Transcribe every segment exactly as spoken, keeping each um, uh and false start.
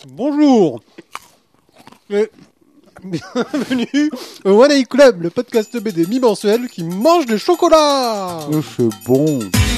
Bonjour et bienvenue au One A Club, le podcast B D mi-mensuel qui mange des chocolats. Oh, c'est bon.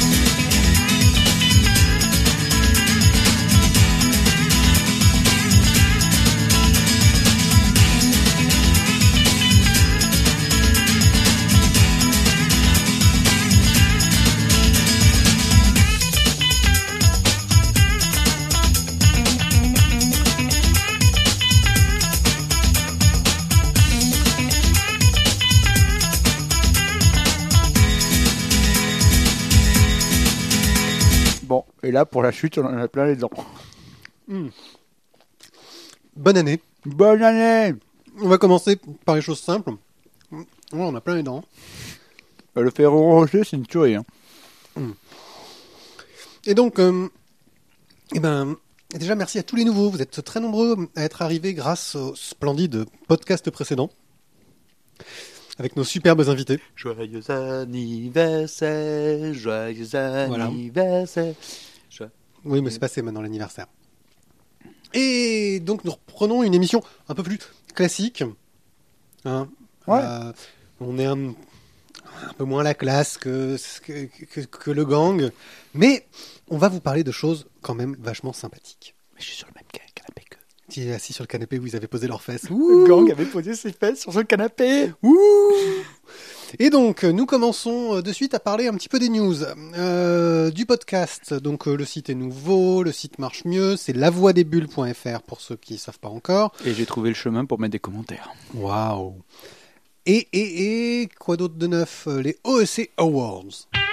Bon, et là, pour la chute, on en a plein les dents. Mmh. Bonne année. Bonne année. On va commencer par les choses simples. Ouais, on a plein les dents. Le Ferrero Rocher, c'est une tuerie. Hein. Mmh. Et donc, euh, eh ben, déjà merci à tous les nouveaux. Vous êtes très nombreux à être arrivés grâce au splendide podcast précédent. Avec nos superbes invités. Joyeux anniversaire, joyeux anniversaire. Voilà. Oui, mais c'est passé maintenant l'anniversaire. Et donc nous reprenons une émission un peu plus classique. Hein. Ouais. Euh, on est un, un peu moins la classe que, que, que, que le gang. Mais on va vous parler de choses quand même vachement sympathiques. Mais je suis sur le même canapé que. Qui est assis sur le canapé où ils avaient posé leurs fesses. Le gang avait posé ses fesses sur son canapé. Ouh. Et donc, nous commençons de suite à parler un petit peu des news. Euh, du podcast, donc euh, le site est nouveau, le site marche mieux, c'est la voix des bulles point f r pour ceux qui ne savent pas encore. Et j'ai trouvé le chemin pour mettre des commentaires. Waouh. Et, et, et, quoi d'autre de neuf? Les O E C Awards.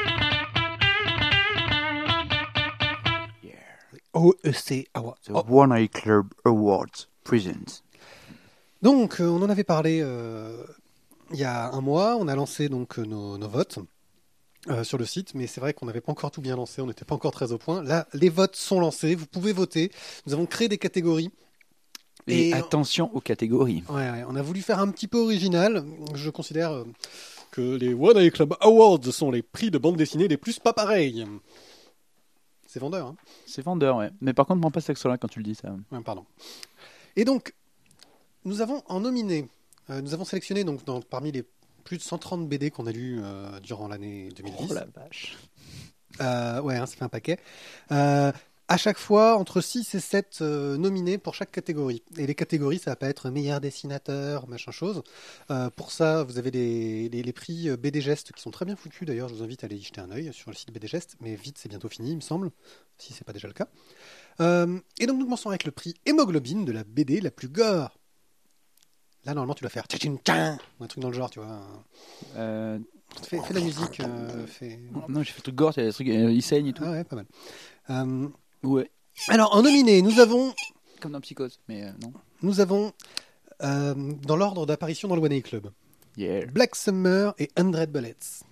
Yeah. Les O E C Awards. The Oh. One A Club Awards presents. Donc, euh, on en avait parlé euh, il y a un mois, on a lancé donc euh, nos, nos votes euh, sur le site, mais c'est vrai qu'on n'avait pas encore tout bien lancé, on n'était pas encore très au point. Là, les votes sont lancés, vous pouvez voter. Nous avons créé des catégories. Et, Et- attention aux catégories. Ouais, ouais, on a voulu faire un petit peu original. Je considère euh, que les One A Club Awards sont les prix de bande dessinée les plus pas pareils. C'est vendeur, hein. C'est vendeur, ouais. Mais par contre, prends pas cet accent-là quand tu le dis, ça. Ouais, pardon. Et donc, nous avons en nominé, euh, nous avons sélectionné donc dans, parmi les plus de cent trente B D qu'on a lus euh, durant l'année deux mille dix. Oh la vache. Euh, ouais, hein, ça fait un paquet. Euh, à chaque fois, entre six et sept euh, nominés pour chaque catégorie. Et les catégories, ça va pas être meilleur dessinateur, machin chose. Euh, pour ça, vous avez les, les, les prix B D Gest qui sont très bien foutus. D'ailleurs, je vous invite à aller y jeter un œil sur le site B D Gest. Mais vite, c'est bientôt fini, il me semble, si c'est pas déjà le cas. Euh, et donc, nous commençons avec le prix Hémoglobine de la B D la plus gore. Là, normalement, tu dois faire tchin ou un truc dans le genre, tu vois. Euh... Fais, fais la musique. Euh, fais... Non, j'ai fait le truc gore, il y a des trucs, euh, il saigne et tout. Ah ouais, pas mal. Euh, Ouais. alors, en nominé, nous avons... Comme dans Psychose, mais euh, non. Nous avons, euh, dans l'ordre d'apparition dans le One A Club, Yeah. Black Summer et Hundred Bullets.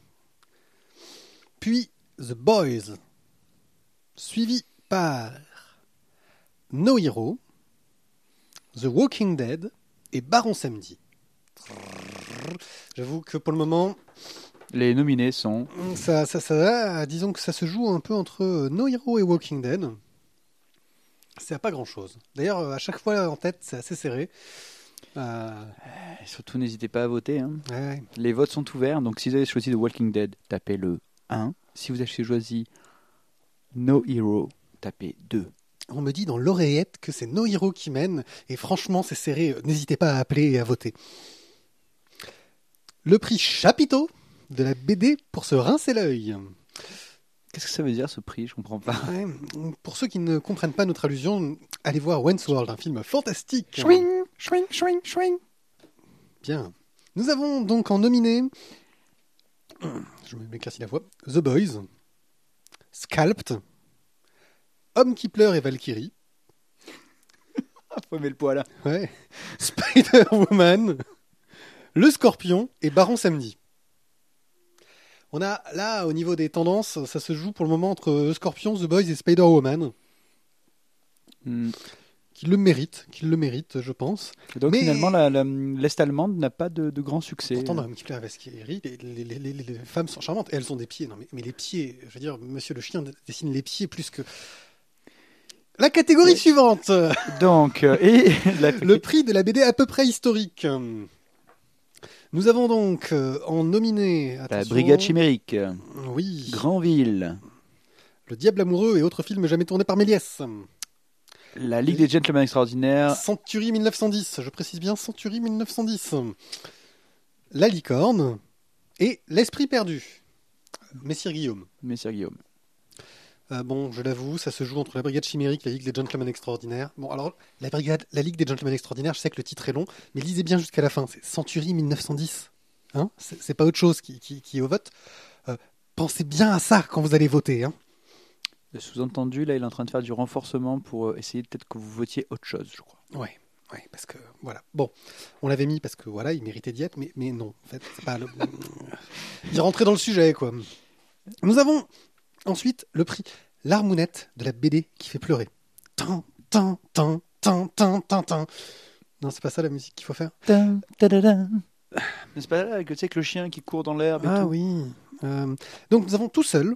Puis The Boys, suivi par No Hero, The Walking Dead et Baron Samedi. J'avoue que pour le moment, Les nominés sont. ça, ça, ça, disons que ça se joue un peu entre No Hero et Walking Dead. C'est à pas grand chose. D'ailleurs, à chaque fois en tête, c'est assez serré. Euh, Et surtout, n'hésitez pas à voter. Hein. ouais, ouais. Les votes sont ouverts, donc si vous avez choisi The Walking Dead, tapez le un. Si vous avez choisi No Hero, tapez deux. On me dit dans l'oreillette que c'est No Hero qui mène, et franchement, c'est serré. N'hésitez pas à appeler et à voter. Le prix Chapiteau de la B D pour se rincer l'œil. Qu'est-ce que ça veut dire ce prix? Je comprends pas. Ouais, pour ceux qui ne comprennent pas notre allusion, allez voir Wayne's World, un film fantastique. Swing, swing, swing, swing. Bien. Nous avons donc en nominé, je m'éclaircis la voix, The Boys, Scalped, Homme qui pleure et Valkyrie, Faut mettre le poids là. ouais, Spider-Woman, Le Scorpion et Baron Samedi. On a là, au niveau des tendances, ça se joue pour le moment entre Le Scorpion, The Boys et Spider-Woman, Hmm. qui le mérite, qui le mérite, je pense. Et donc Mais- finalement, la, la- l'Est allemande n'a pas de, de grand succès. Pourtant, dans Homme qui pleure et Valkyrie, les, les, les, les, les femmes sont charmantes et elles ont des pieds. Non, mais, mais les pieds, je veux dire, Monsieur le Chien dessine les pieds plus que... La catégorie suivante. Donc, euh, et la... Le prix de la B D à peu près historique. Nous avons donc euh, en nominé... la attention, Brigade Chimérique, Oui. Grandville, Le Diable amoureux et autres films jamais tournés par Méliès. la Ligue des Gentlemen Extraordinaires, Century mille neuf cent dix. Je précise bien Century mille neuf cent dix. La Licorne et L'Esprit perdu. Messire Guillaume. Messire Guillaume. Euh, bon, je l'avoue, ça se joue entre la Brigade Chimérique et la Ligue des Gentlemen Extraordinaires. Bon, alors, la Brigade, la Ligue des Gentlemen Extraordinaires, je sais que le titre est long, mais lisez bien jusqu'à la fin. C'est Century mille neuf cent dix. Hein, c'est, c'est pas autre chose qui, qui, qui est au vote. Euh, pensez bien à ça quand vous allez voter. Hein. Le sous-entendu, là, il est en train de faire du renforcement pour euh, essayer peut-être que vous votiez autre chose, je crois. Ouais, ouais, parce que voilà. Bon, on l'avait mis parce que voilà, il méritait d'y être, mais, mais non, en fait, c'est pas le. Il rentrait dans le sujet, quoi. Nous avons ensuite le prix L'Harmounette de la B D qui fait pleurer. Tan, tan, tan, tan, tan, tan, tan. Non, c'est pas ça la musique qu'il faut faire. Tan, tadadam. N'est-ce pas là, que tu sais, avec le chien qui court dans l'herbe et Ah tout. oui. Euh, donc nous avons tout seul.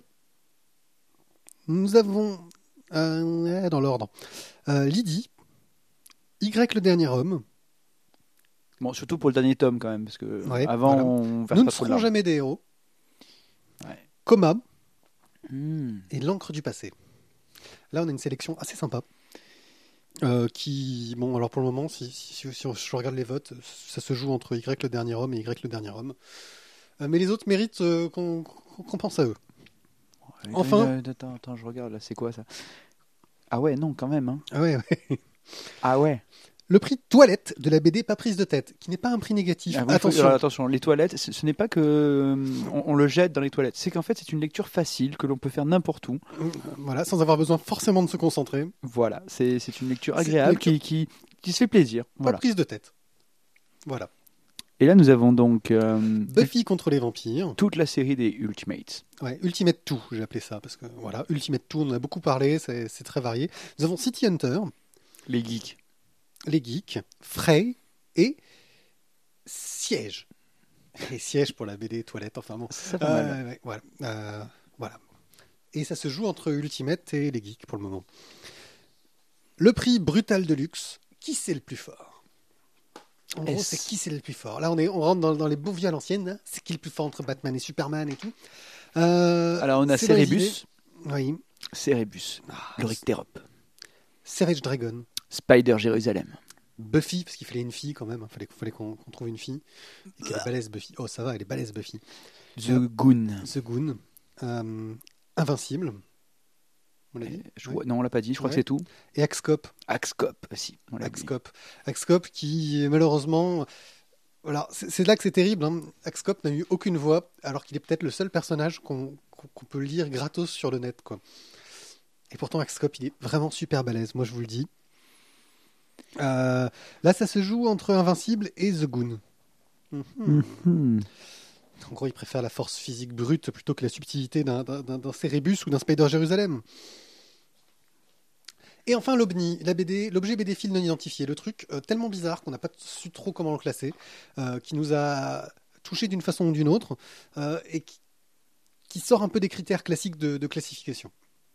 Nous avons euh, dans l'ordre euh, Lydie, Y le dernier homme. Bon, surtout pour le dernier tome quand même, parce que Ouais, avant, voilà. on verse Nous pas ne trop de serons larmes. jamais des héros. Ouais. Coma Hmm. et L'encre du passé. Là, on a une sélection assez sympa. Euh, qui, bon, alors pour le moment, si, si, si, si je regarde les votes, ça se joue entre Y le dernier homme et Y le dernier homme. Euh, mais les autres méritent euh, qu'on, qu'on pense à eux. Attends, Enfin. euh, Attends, attends, je regarde là, c'est quoi ça? Ah ouais, non, quand même. Hein. Ah ouais, ouais. Ah ouais. Le prix toilette de la B D pas prise de tête, qui n'est pas un prix négatif. Ah oui, faut- Attention. alors, attention, les toilettes, ce, ce n'est pas que euh, on, on le jette dans les toilettes. C'est qu'en fait, c'est une lecture facile que l'on peut faire n'importe où. Voilà, sans avoir besoin forcément de se concentrer. Voilà, c'est c'est une lecture C'est une agréable lecture- Qui, qui, qui se fait plaisir. Pas Voilà. prise de tête. Voilà. Et là, nous avons donc euh, Buffy contre les vampires. toute la série des Ultimates. Ouais, Ultimate deux, j'ai appelé ça, parce que voilà, Ultimate deux, on en a beaucoup parlé, c'est, c'est très varié. Nous avons City Hunter, Les geeks. les geeks, Frey et Siège. Et Siège pour la B D toilette, enfin bon. C'est ça pas mal. Euh, ouais, voilà. Euh, voilà. Et ça se joue entre Ultimate et les geeks pour le moment. Le prix Brutal de luxe, qui c'est le plus fort? En gros, Est-ce- c'est qui c'est le plus fort? Là, on, est, on rentre dans, dans les beaux vieux à l'ancienne. Hein. C'est qui le plus fort entre Batman et Superman et tout? Euh, Alors, on a c'est dans les Cerebus. idées. Oui. Cerebus. Ah, Le Rictérop. Savage Dragon. Spider Jérusalem. Buffy, parce qu'il fallait une fille quand même. Il fallait, fallait qu'on, qu'on trouve une fille. Et qu'elle est balèze, Buffy. Oh, ça va, elle est balèze, Buffy. The Goon. The Goon. Euh, Invincible. On l'a dit? Je Ouais. vois- Non, on l'a pas dit, je crois Ouais. que c'est tout. Et Axcop. Axcop aussi. On l'a dit. Axcop. Axcop qui, malheureusement. Voilà, c'est, c'est là que c'est terrible. Hein. Axcop n'a eu aucune voix, alors qu'il est peut-être le seul personnage qu'on, qu'on, qu'on peut lire gratos sur le net, quoi. Et pourtant, Axcop, il est vraiment super balèze, moi je vous le dis. Euh, là, ça se joue entre Invincible et The Goon. Mhm. Mhm. En gros, il préfère la force physique brute plutôt que la subtilité d'un, d'un, d'un, d'un Cérébus ou d'un Spider Jérusalem. Et enfin, l'Obni, la B D, l'objet B D fil non identifié. Le truc euh, tellement bizarre qu'on n'a pas su trop comment le classer, euh, qui nous a touché d'une façon ou d'une autre, euh, et qui, qui sort un peu des critères classiques de, de classification.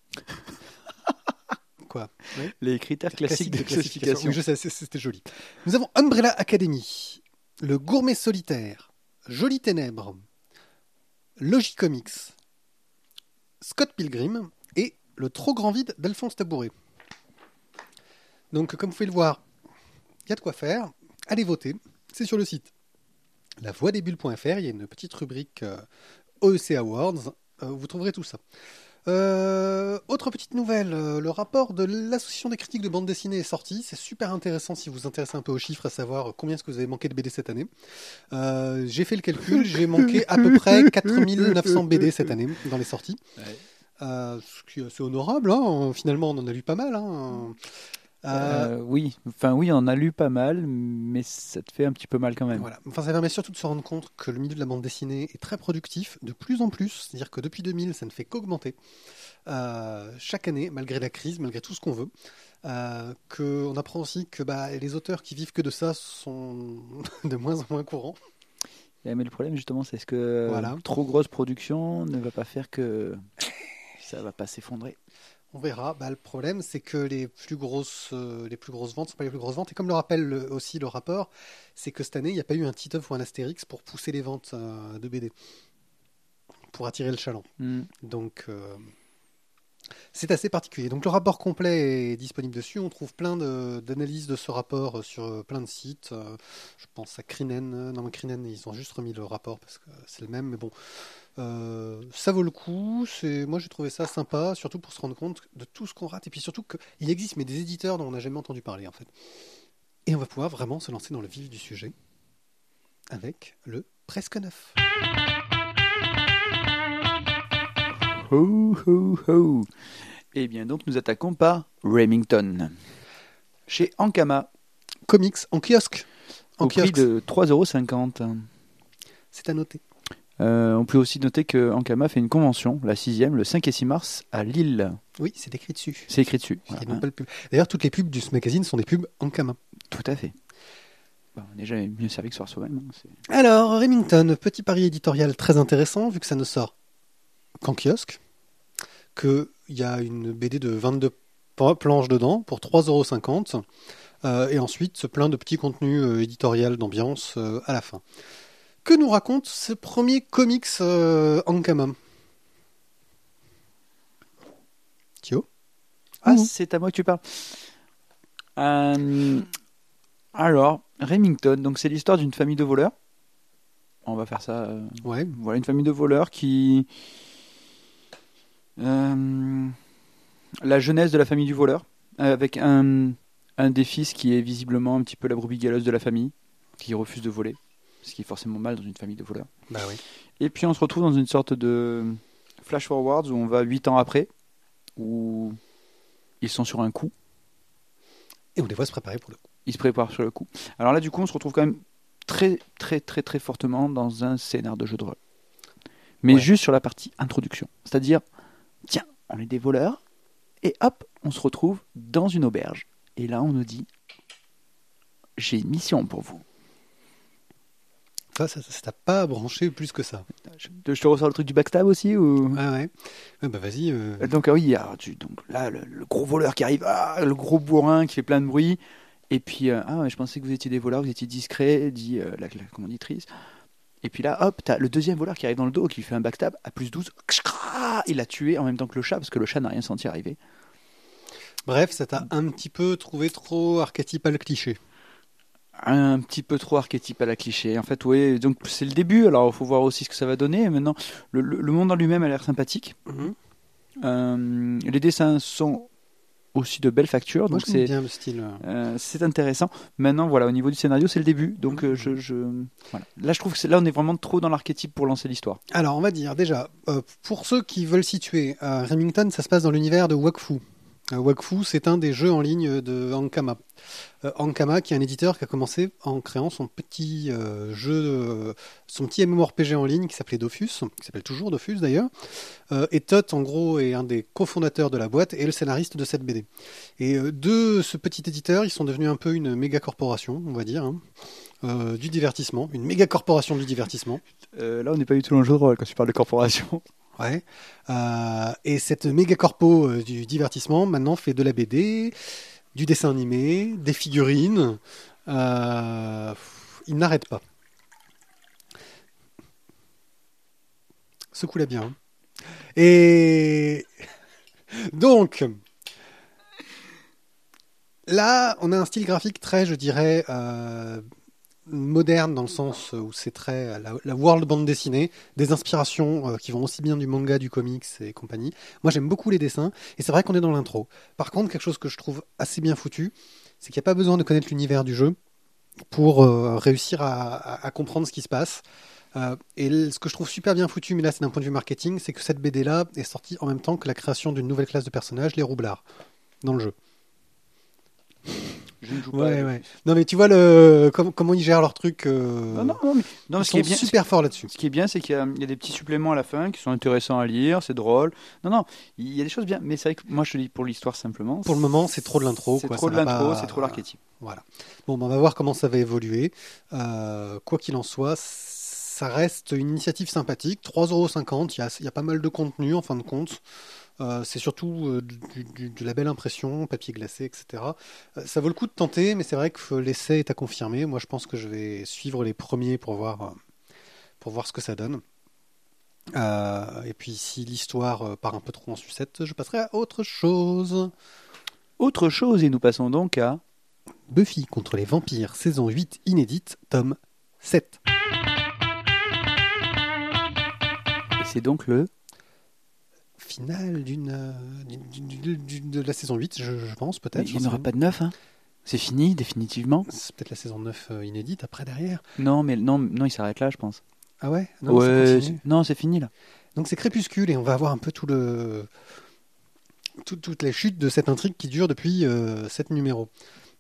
Quoi? Oui. Les critères classiques de classification. Oui, je sais, c'est- c'était joli. Nous avons Umbrella Academy, le Gourmet Solitaire, Jolie Ténèbres, Logicomics, Scott Pilgrim et Le Trop Grand Vide d'Alphonse Tabouret. Donc, comme vous pouvez le voir, il y a de quoi faire. Allez voter, c'est sur le site la voix des bulles point f r. Il y a une petite rubrique euh, O E C Awards. Euh, vous trouverez tout ça. Euh, autre petite nouvelle, euh, le rapport de l'association des critiques de bande dessinée est sorti. C'est super intéressant si vous vous intéressez un peu aux chiffres, à savoir combien est-ce que vous avez manqué de B D cette année. Euh, j'ai fait le calcul, j'ai manqué à peu près quatre mille neuf cents B D cette année dans les sorties. Ouais. Euh, ce qui est assez honorable, hein. Finalement on en a lu pas mal. Hein. Euh, Euh, oui, enfin oui, on en a lu pas mal, mais ça te fait un petit peu mal quand même. Voilà. Enfin, ça permet surtout de se rendre compte que le milieu de la bande dessinée est très productif, de plus en plus. C'est-à-dire que depuis deux mille, ça ne fait qu'augmenter. Euh, chaque année, malgré la crise, malgré tout ce qu'on veut. Euh, que on apprend aussi que bah, les auteurs qui vivent que de ça sont de moins en moins courants. Et, mais le problème justement, c'est ce que euh, Voilà. trop grosse production ne va pas faire que ça va pas s'effondrer. On verra. Bah, le problème, c'est que les plus grosses, euh, les plus grosses ventes sont pas les plus grosses ventes. Et comme le rappelle le- aussi le rapport, c'est que cette année, il n'y a pas eu un Titeuf ou un Astérix pour pousser les ventes euh, de B D, pour attirer le chaland. Hmm. Donc, euh, c'est assez particulier. Donc, le rapport complet est disponible dessus. On trouve plein de- d'analyses de ce rapport sur euh, plein de sites. Euh, je pense à Crinen. Euh, Non, mais Crinen, ils ont juste remis le rapport parce que c'est le même. Mais bon, euh, ça vaut le coup. C'est, moi, j'ai trouvé ça sympa, surtout pour se rendre compte de tout ce qu'on rate. Et puis surtout qu'il existe mais des éditeurs dont on n'a jamais entendu parler, en fait. Et on va pouvoir vraiment se lancer dans le vif du sujet avec le presque neuf. Ho, ho, ho. Eh bien, donc, nous attaquons par Remington. Chez Ankama, Comics en kiosque. En au prix kiosque, de trois euros cinquante. c'est à noter. Euh, on peut aussi noter que Ankama fait une convention, la sixième, le cinq et six mars, à Lille. Oui, c'est écrit dessus. C'est écrit dessus. Il y a Voilà. même pas le pub. D'ailleurs, toutes les pubs de ce magazine sont des pubs en Kama. Tout à fait. Bon, on est jamais mieux servi que sur soi-même. hein, c'est- Alors, Remington, petit pari éditorial très intéressant, vu que ça ne sort qu'en kiosque, qu'il y a une B D de vingt-deux pa- planches dedans pour trois euros cinquante, euh, et ensuite plein de petits contenus euh, éditorial d'ambiance euh, à la fin. Que nous raconte ce premier comics euh, Ankama? Thio? Ah, Mhm. c'est à moi que tu parles. Euh, alors, Remington, donc c'est l'histoire d'une famille de voleurs. On va faire ça. euh, Ouais. Voilà, une famille de voleurs qui. Euh, la jeunesse de la famille du voleur, euh, avec un, un des fils qui est visiblement un petit peu la brebis galeuse de la famille, qui refuse de voler, ce qui est forcément mal dans une famille de voleurs. Bah oui. Et puis on se retrouve dans une sorte de flash forwards où on va huit ans après, où ils sont sur un coup, Et on les voit se préparer pour le coup. ils se préparent sur le coup. Alors là, du coup, on se retrouve quand même très, très, très, très fortement dans un scénar de jeu de rôle. Mais Ouais. juste sur la partie introduction. C'est-à-dire, tiens, on est des voleurs, et hop, on se retrouve dans une auberge. Et là, on nous dit, j'ai une mission pour vous. Ça, ça, ça t'a pas branché plus que ça. Je, je te ressors le truc du backstab aussi ou... Ah ouais. Ouais, bah vas-y. euh, Donc, ah oui, alors, tu- donc là, le, le gros voleur qui arrive, ah, le gros bourrin qui fait plein de bruit. Et puis, euh, ah, ouais, je pensais que vous étiez des voleurs, vous étiez discrets, dit euh, la, la commanditrice. Et puis là, hop, t'as le deuxième voleur qui arrive dans le dos, qui lui fait un backstab à plus douze. Il l'a tué en même temps que le chat, parce que le chat n'a rien senti arriver. Bref, ça t'a un petit peu trouvé trop archétypal cliché. Un petit peu trop archétype à la cliché. En fait, oui, donc c'est le début, alors il faut voir aussi ce que ça va donner. Et maintenant, le, le- le monde en lui-même a l'air sympathique. Euh, les dessins sont aussi de belle facture, Moi, donc j'aime c'est bien le style. euh. euh, c'est intéressant. Maintenant, voilà, au niveau du scénario, c'est le début. Donc, euh, je, je- voilà. Là, je trouve que c'est- là, on est vraiment trop dans l'archétype pour lancer l'histoire. Alors, on va dire déjà, euh, pour ceux qui veulent situer, euh, Remington, ça se passe dans l'univers de Wakfu. Euh, Wakfu, c'est un des jeux en ligne de Ankama. Euh, Ankama, qui est un éditeur qui a commencé en créant son petit euh, jeu, euh, son petit MMORPG en ligne qui s'appelait Dofus, qui s'appelle toujours Dofus d'ailleurs. Euh, et Todd, en gros, est un des cofondateurs de la boîte et le scénariste de cette B D. Et euh, de ce petit éditeur, ils sont devenus un peu une méga corporation, on va dire, hein, euh, du divertissement, une méga corporation du divertissement. Euh, là, on n'est pas du tout dans le jeu de rôle quand tu parles de corporation. Ouais. Euh, et cette méga corpo euh, du divertissement maintenant fait de la B D, du dessin animé, des figurines. Euh, il n'arrête pas. Secoue-la bien. hein. Et donc, là, on a un style graphique très, je dirais, euh, moderne dans le sens où c'est très la, la world bande dessinée, des inspirations euh, qui vont aussi bien du manga, du comics et compagnie. Moi, j'aime beaucoup les dessins et c'est vrai qu'on est dans l'intro. Par contre, quelque chose que je trouve assez bien foutu, c'est qu'il n'y a pas besoin de connaître l'univers du jeu pour euh, réussir à, à- à comprendre ce qui se passe. Euh, et l- ce que je trouve super bien foutu, mais là c'est d'un point de vue marketing, c'est que cette B D-là est sortie en même temps que la création d'une nouvelle classe de personnages, les roublards, dans le jeu. Je ne joue pas. Ouais, à ouais. Non mais tu vois le com- comment ils gèrent leur truc. euh, Non, non, non, mais non, ils ce qui est sont bien, super forts là-dessus. Ce qui est bien, c'est qu'il y a, il y a des petits suppléments à la fin qui sont intéressants à lire, c'est drôle. Non, non, il y a des choses bien, mais c'est vrai que moi je te dis pour l'histoire simplement. Pour le moment, c'est trop de l'intro. C'est quoi, trop ça de va l'intro, pas- c'est trop l'archétype. Voilà. Bon, ben, on va voir comment ça va évoluer. Euh, quoi qu'il en soit, ça reste une initiative sympathique. trois euros cinquante, il y a, il y a pas mal de contenu en fin de compte. Euh, c'est surtout euh, du- du- de la belle impression, papier glacé, et cetera. Euh, ça vaut le coup de tenter, mais c'est vrai que l'essai est à confirmer. Moi, je pense que je vais suivre les premiers pour voir, euh, pour voir ce que ça donne. Euh, et puis, si l'histoire euh, part un peu trop en sucette, je passerai à autre chose. Autre chose, et nous passons donc à... Buffy contre les vampires, saison huit, inédite, tome sept. Et c'est donc le... Finale d'une, euh, d'une- d'une- d'une- de la saison huit, je, je pense, Mais peut-être. il n'y en aura pas de neuf, hein. C'est fini, définitivement. C'est peut-être la saison neuf euh, inédite après derrière. Non, mais non, non, il s'arrête là, je pense. Ah ouais? Non, ça ouais, continue. c'est- non, c'est fini, là. Donc c'est Crépuscule et on va avoir un peu tout le tout- toutes les chutes de cette intrigue qui dure depuis euh, sept numéros.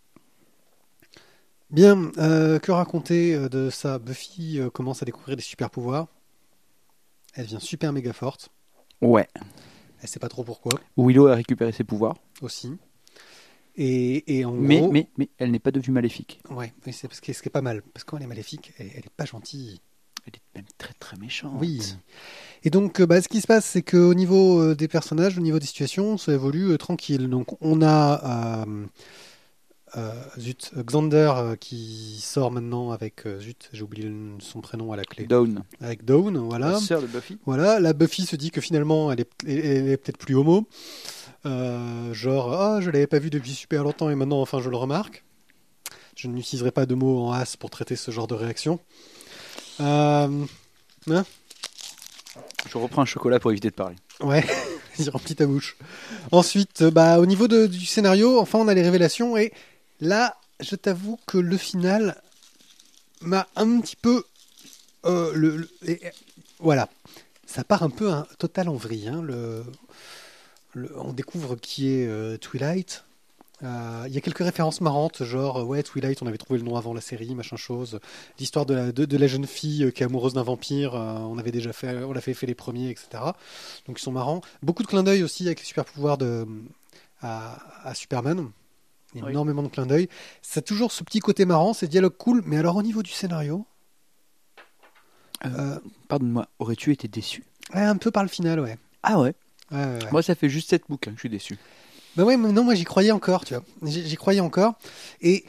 Bien, euh, que raconter euh, de ça? Buffy euh, commence à découvrir des super pouvoirs. Elle devient super méga forte. Ouais. Elle sait pas trop pourquoi Willow a récupéré ses pouvoirs, aussi. Et, et en mais, gros, mais, mais elle n'est pas devenue maléfique. ouais, oui, c'est ce qui est, ce qui est pas mal parce que quand elle est maléfique, elle, elle est pas gentille. Elle est même très très méchante. Oui. Et donc, euh, bah, ce qui se passe, c'est qu'au niveau euh, des personnages, au niveau des situations, ça évolue euh, tranquille. Donc, on a euh, euh, zut, Xander euh, qui sort maintenant avec euh, zut, j'ai oublié le- son prénom à la clé. Dawn, Avec Dawn, voilà. la sœur de Buffy. Voilà, la Buffy se dit que finalement, elle est, elle elle est peut-être plus homo. Euh, genre, ah, je l'avais pas vu depuis super longtemps et maintenant, enfin, je le remarque. Je n'utiliserai pas de mots en as pour traiter ce genre de réaction. Euh, hein Je reprends un chocolat pour éviter de parler. Ouais, vas-y, remplis ta bouche. Ensuite, euh, bah, au niveau de- du scénario, enfin, on a les révélations et là, je t'avoue que le final m'a un petit peu, euh, le, le- et- et- voilà, ça part un peu un total en vrille. Hein, le, le- on découvre qui est euh, Twilight. Euh, Il y a quelques références marrantes, genre euh, ouais, Twilight, on avait trouvé le nom avant la série, machin chose. L'histoire de la, de, de la jeune fille euh, qui est amoureuse d'un vampire, euh, on avait déjà fait, on l'avait fait les premiers, et cetera. Donc ils sont marrants. Beaucoup de clins d'œil aussi avec les super pouvoirs de à, à Superman. Oui. Énormément de clins d'œil. C'est toujours ce petit côté marrant, ces dialogues cool. Mais alors au niveau du scénario, Euh, euh, Pardonne-moi, aurais-tu été déçu? ouais, un peu par le final, ouais. Ah ouais. Ouais, ouais, ouais. Moi, ça fait juste sept bouquins, je suis déçu. Bah ouais, mais non, moi j'y croyais encore, tu vois. J'y j'y croyais encore. Et,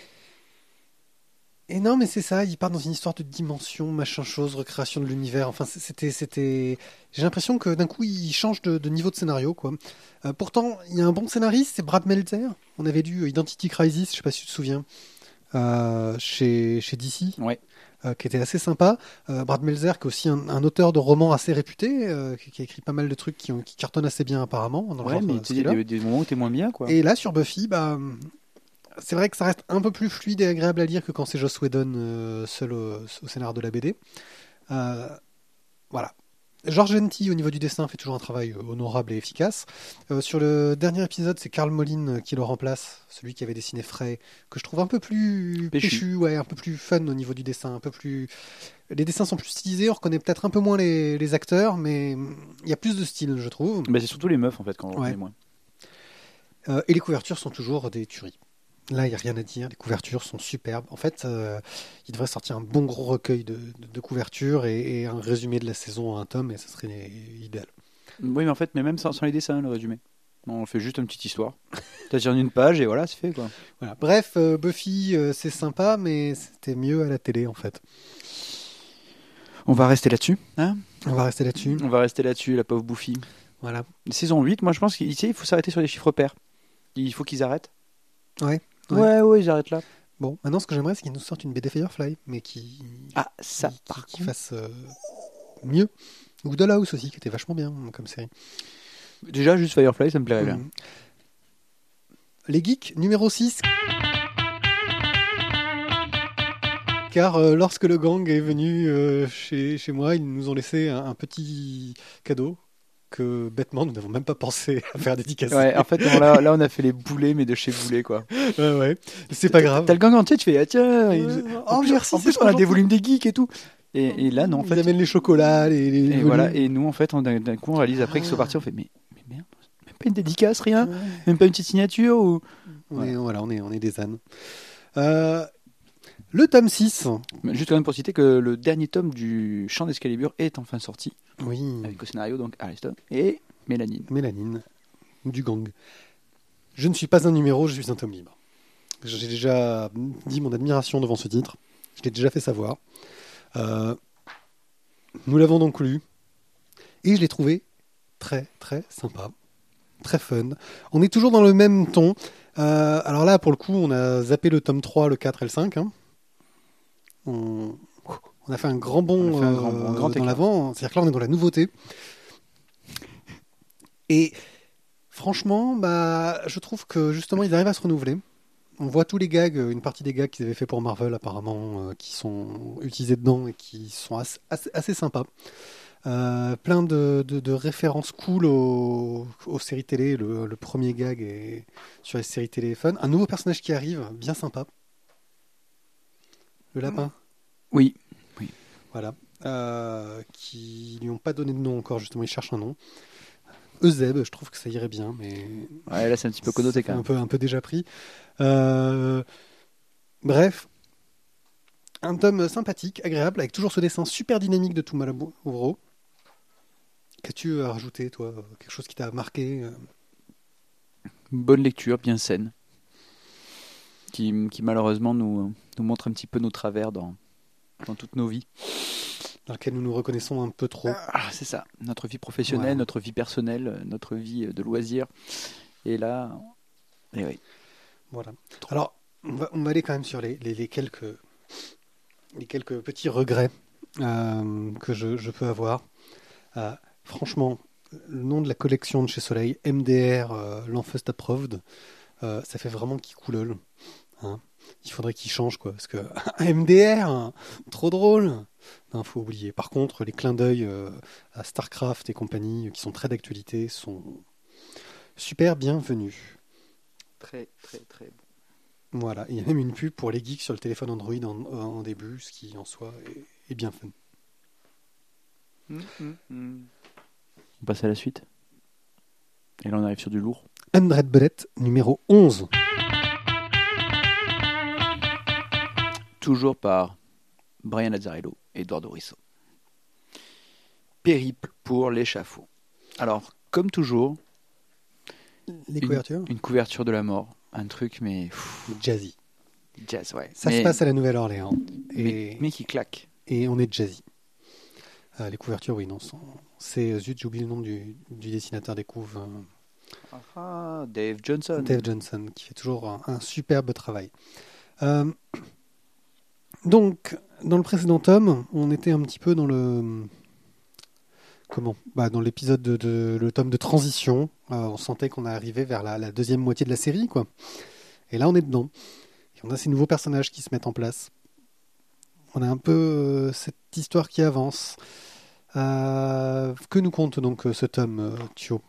et non, mais c'est ça, il part dans une histoire de dimension, machin chose, recréation de l'univers. Enfin, c- c'était, c'était. J'ai l'impression que d'un coup, il change de, de niveau de scénario, quoi. Euh, pourtant, il y a un bon scénariste, c'est Brad Meltzer. On avait lu Identity Crisis, je sais pas si tu te souviens, euh, chez, chez D C. Ouais. Euh, qui était assez sympa. Euh, Brad Meltzer, qui est aussi un, un auteur de romans assez réputé, euh, qui, qui a écrit pas mal de trucs qui, ont- qui cartonnent assez bien apparemment. Dans le Ouais, genre, mais euh, tu sais, il y a thriller. des, des moments où t'es moins bien, quoi. Et là, sur Buffy, bah, c'est vrai que ça reste un peu plus fluide et agréable à lire que quand c'est Joss Whedon euh, seul au, au scénar de la B D. Euh, voilà. George Genty, au niveau du dessin, fait toujours un travail euh, honorable et efficace. Euh, sur le dernier épisode, c'est Karl Moline euh, qui le remplace, celui qui avait dessiné Frey, que je trouve un peu plus Péchu. péchu, ouais, un peu plus fun au niveau du dessin, un peu plus. Les dessins sont plus stylisés, on reconnaît peut-être un peu moins les, les acteurs, mais hum, il y a plus de style, je trouve. Bah, c'est surtout les meufs, en fait, quand on Ouais. reconnaît moins. Euh, et les couvertures sont toujours des tueries. Là, il n'y a rien à dire. Les couvertures sont superbes. En fait, euh, il devrait sortir un bon gros recueil de, de, de couvertures et, et un résumé de la saison à un tome, et ça serait idéal. Oui, mais en fait, mais même sans, sans les dessins, le résumé. On fait juste une petite histoire. T'as tiré une page et voilà, c'est fait, quoi. Voilà. Bref, euh, Buffy, euh, c'est sympa, mais c'était mieux à la télé, en fait. On va rester là-dessus, hein. On va rester là-dessus. On va rester là-dessus, la pauvre Buffy. Voilà. Saison huit, moi je pense qu'il tu sais, il faut s'arrêter sur les chiffres pairs. Il faut qu'ils arrêtent. Ouais. Ouais, Ouais. ouais, ils arrêtent là. Bon, maintenant, ce que j'aimerais, c'est qu'ils nous sortent une B D Firefly, mais qui, Ah, ça, qui, par qui contre. fasse euh, mieux. Ou Dollhouse aussi, qui était vachement bien comme série. Déjà, juste Firefly, ça me plairait bien. Mhm. Les geeks, numéro six. Car euh, lorsque le gang est venu euh, chez, chez moi, ils nous ont laissé un, un petit cadeau que bêtement nous n'avons même pas pensé à faire dédicacer. Ouais, en fait, non, là, là, on a fait les boulets, mais de chez Boulet, quoi. ouais, ouais. C'est pas grave. T'as le gang entier, tu fais, ah tiens, ils- Euh, en oh, plus, merci, en plus, c'est on trop a des gentil. volumes des geeks et tout. Et, et là, non, en Ils fait. amènent les chocolats, les, les Et volumes. voilà, et nous, en fait, on, d'un d'un coup, on réalise après qu'ils sont Ah. partis, on fait, mais, mais merde, même pas une dédicace, rien, Ouais. même pas une petite signature ou. On est, voilà, on est, on est des ânes. Euh, le tome six. Juste quand même pour citer que le dernier tome du Chant d'Excalibur est enfin sorti, Oui, avec au scénario donc Ariston et Mélanine. Mélanine. du gang. Je ne suis pas un numéro, je suis un tome libre. J'ai déjà dit mon admiration devant ce titre. Je l'ai déjà fait savoir. Euh, nous l'avons donc lu. Et je l'ai trouvé très, très sympa. Très fun. On est toujours dans le même ton. Euh, alors là, pour le coup, on a zappé le tome trois, le quatre et le cinq. Hein. On... on a fait un grand bond, On a fait un grand bond, un grand euh, dans écart. l'avant. C'est-à-dire que là, on est dans la nouveauté. Et franchement, bah, je trouve que justement, ils arrivent à se renouveler. On voit tous les gags, une partie des gags qu'ils avaient fait pour Marvel apparemment, euh, qui sont utilisés dedans et qui sont assez, assez, assez sympas. Euh, plein de, de, de références cool aux, aux séries télé. Le, le premier gag est sur les séries télé fun. Un nouveau personnage qui arrive, bien sympa. Le lapin. Oui. Voilà. Euh, qui lui ont pas donné de nom encore, justement, ils cherchent un nom. Euseb, je trouve que ça irait bien, mais Ouais, là, c'est un petit peu connoté ça fait quand un même. peu, un peu déjà pris. Euh, bref, un tome sympathique, agréable, avec toujours ce dessin super dynamique de Touma Ouvro. Qu'as-tu à rajouter, toi? Quelque chose qui t'a marqué? euh Une bonne lecture, bien saine, qui, qui malheureusement nous, nous montre un petit peu nos travers dans, dans toutes nos vies. dans lequel nous nous reconnaissons un peu trop. Ah, c'est ça, notre vie professionnelle, Voilà. notre vie personnelle, notre vie de loisirs. Et là, et oui. Voilà. Alors, on va, on va aller quand même sur les, les, les quelques, les quelques petits regrets euh, que je, je peux avoir. Euh, franchement, le nom de la collection de chez Soleil, M D R, euh, l'Enfest Approved, euh, ça fait vraiment qui coulole. Hein. Il faudrait qu'il change, quoi, parce que M D R, hein, trop drôle. Non, faut oublier. Par contre, les clins d'œil euh, à Starcraft et compagnie, euh, qui sont très d'actualité, sont super bienvenus. Très, très, très bon. Voilà, il y a même une pub pour les geeks sur le téléphone Android en, en début, ce qui en soi est, est bien fun. Hum, hum, hum. On passe à la suite. Et là, on arrive sur du lourd. Hundred Bullet, numéro onze. Toujours par Brian Azzarello et Eduardo Risso. Périple pour l'échafaud. Alors, comme toujours, Les une, couvertures, une couverture de la mort. Un truc, mais pff, jazzy. jazz, ouais. Ça mais, se passe à la Nouvelle-Orléans. mais, Et, mais qui claque. et on est jazzy. Euh, les couvertures, oui, non. sont- C'est, zut, j'ai oublié le nom du, du dessinateur des couves. euh, Ah, Dave Johnson. Dave Johnson, qui fait toujours un, un superbe travail. Euh, donc, dans le précédent tome, on était un petit peu dans le... Comment bah, dans l'épisode de, de- le tome de transition. Euh, on sentait qu'on arrivait vers la, la deuxième moitié de la série, quoi. Et là, on est dedans. Et on a ces nouveaux personnages qui se mettent en place. On a un peu euh, cette histoire qui avance. Euh, que nous compte donc euh, ce tome, euh, Thio?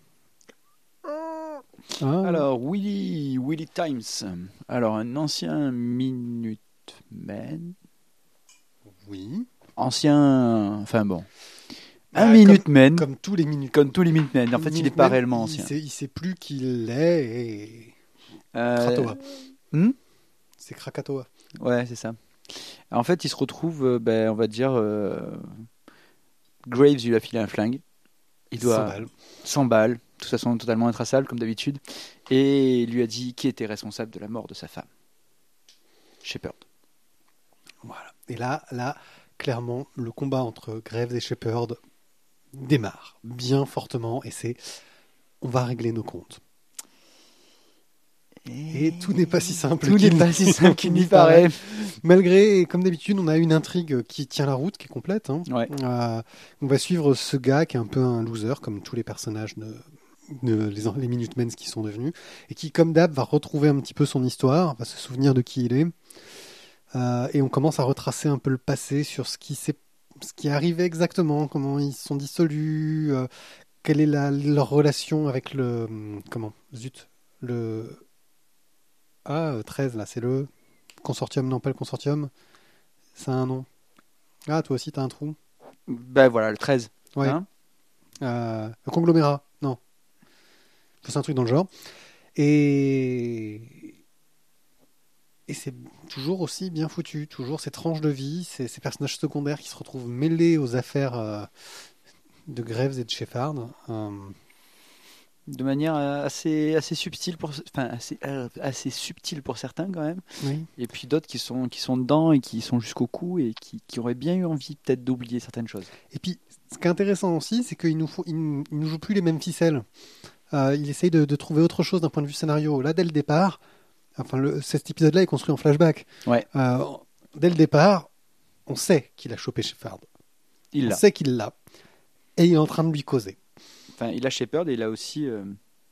Ah, Alors, Willy, Willy Times. Alors, un ancien Minuteman. oui. Ancien. Enfin bon. Bah, Un comme- Minuteman. Comme, Comme tous les minutes. tous les Minutemen. En fait, il n'est pas réellement il ancien. Sait, il sait plus qui il est et... Euh, Krakatoa. hmm C'est Krakatoa. Ouais, c'est ça. En fait, il se retrouve, euh, ben, on va dire, euh, Graves lui a filé un flingue. Il doit cent balles. cent balles, de toute façon totalement intraçable comme d'habitude, et il lui a dit qui était responsable de la mort de sa femme. Shepard. Voilà. Et là, là, clairement, le combat entre Graves et Shepard démarre bien fortement et c'est on va régler nos comptes. Et tout n'est pas si simple Tout qu'il n'est pas si simple qu'il n'y paraît. Malgré, comme d'habitude, on a une intrigue qui tient la route, qui est complète. Hein. Ouais. Euh, on va suivre ce gars qui est un peu un loser, comme tous les personnages de, de- les, les Minutemen qui sont devenus, et qui, comme d'hab, va retrouver un petit peu son histoire, va se souvenir de qui il est. Euh, et on commence à retracer un peu le passé sur ce qui s'est, ce qui est arrivé exactement, comment ils se sont dissolus, euh, quelle est la, leur relation avec le, comment, zut, le, ah, euh, treize là, c'est le consortium, non pas le consortium, ça a un nom. Ah, toi aussi t'as un trou. Ben voilà, le treize. Ouais. Hein Euh, le conglomérat, non. C'est un truc dans le genre. Et et c'est toujours aussi bien foutu, toujours ces tranches de vie, ces, ces personnages secondaires qui se retrouvent mêlés aux affaires euh, de Graves et de Shepard. Euh, de manière euh, assez, assez subtile pour, enfin, assez, euh, assez subtile pour certains quand même. Oui. Et puis d'autres qui sont, qui sont dedans et qui sont jusqu'au cou et qui, qui auraient bien eu envie peut-être d'oublier certaines choses. Et puis, ce qui est intéressant aussi, c'est qu'il nous faut, il, nous il nous joue plus les mêmes ficelles. Euh, il essaye de, de trouver autre chose d'un point de vue scénario. Là, dès le départ, enfin, le, cet épisode-là est construit en flashback. Ouais. Euh, dès le départ, on sait qu'il a chopé Shepard. Il on l'a. sait qu'il l'a. Et il est en train de lui causer. Enfin, il a Shepard et il a aussi. euh,